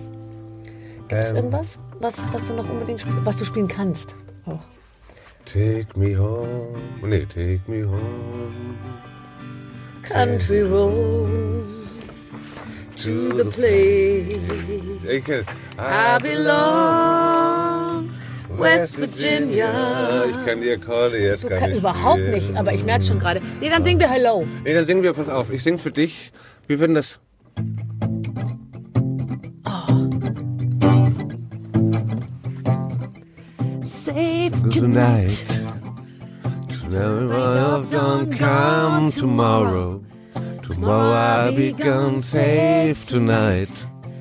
Speaker 4: Gibt es
Speaker 5: Ähm.
Speaker 4: irgendwas, was, was du noch unbedingt spiel- was du spielen kannst? Auch.
Speaker 5: Take me home. Nee, take me home.
Speaker 4: Country Road to the place
Speaker 5: Ich kenn-
Speaker 4: I belong, West Virginia.
Speaker 5: Ich kann die Akkorde jetzt
Speaker 4: Du
Speaker 5: gar
Speaker 4: kann,
Speaker 5: nicht
Speaker 4: überhaupt
Speaker 5: spielen.
Speaker 4: nicht, aber ich merke schon gerade. Nee, dann singen wir Hello.
Speaker 5: Nee, dann singen wir, pass auf. Ich sing für dich. Wir würden das...
Speaker 4: Safe
Speaker 5: Tonight. Tonight don't come tomorrow. Tomorrow I'll be gone safe tonight.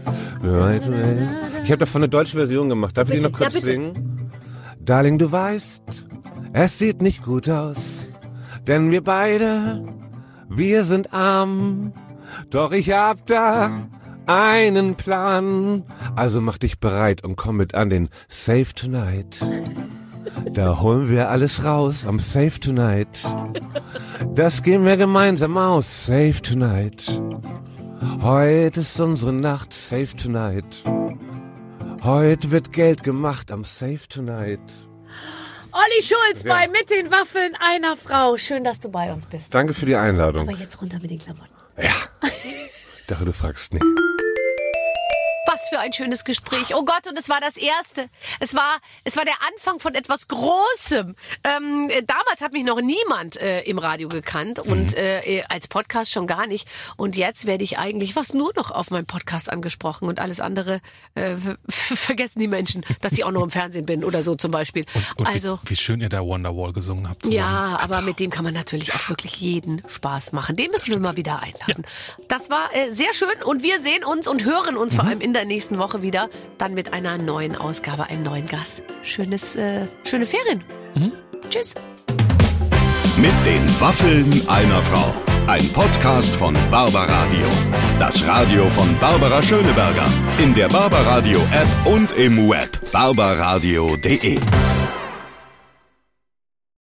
Speaker 5: Ich habe davon eine deutsche Version gemacht. Darf ich die
Speaker 4: Bitte,
Speaker 5: noch kurz
Speaker 4: ja, bitte.
Speaker 5: singen? Darling, du weißt, es sieht nicht gut aus, denn wir beide, wir sind arm. Doch ich hab da einen Plan. Also mach dich bereit und komm mit an den Save Tonight. Da holen wir alles raus am Save Tonight. Das gehen wir gemeinsam aus. Save Tonight. Heute ist unsere Nacht. Save Tonight. Heute wird Geld gemacht am Save Tonight.
Speaker 4: Olli Schulz
Speaker 5: Ja.
Speaker 4: bei Mit den Waffeln einer Frau. Schön, dass du bei uns bist.
Speaker 5: Danke für die Einladung.
Speaker 4: Aber jetzt runter mit den Klamotten.
Speaker 5: Ja. Ich dachte, du fragst nicht.
Speaker 1: Was für für ein schönes Gespräch. Oh Gott, und es war das Erste. Es war, es war der Anfang von etwas Großem. Ähm, damals hat mich noch niemand äh, im Radio gekannt und mhm. äh, als Podcast schon gar nicht. Und jetzt werde ich eigentlich fast nur noch auf meinem Podcast angesprochen und alles andere äh, vergessen die Menschen, dass ich auch noch im Fernsehen bin oder so zum Beispiel.
Speaker 2: Und, und
Speaker 1: also
Speaker 2: wie, wie schön ihr da Wonderwall gesungen habt. Zusammen.
Speaker 1: Ja, aber mit dem kann man natürlich auch wirklich jeden Spaß machen. Den müssen wir mal wieder einladen. Ja. Das war äh, sehr schön und wir sehen uns und hören uns mhm. vor allem in der nächsten Woche wieder. Dann mit einer neuen Ausgabe, einem neuen Gast. Schönes, äh, schöne Ferien. Mhm. Tschüss.
Speaker 3: Mit den Waffeln einer Frau. Ein Podcast von Barbaradio. Das Radio von Barbara Schöneberger. In der Barbaradio App und im Web barbaradio punkt de.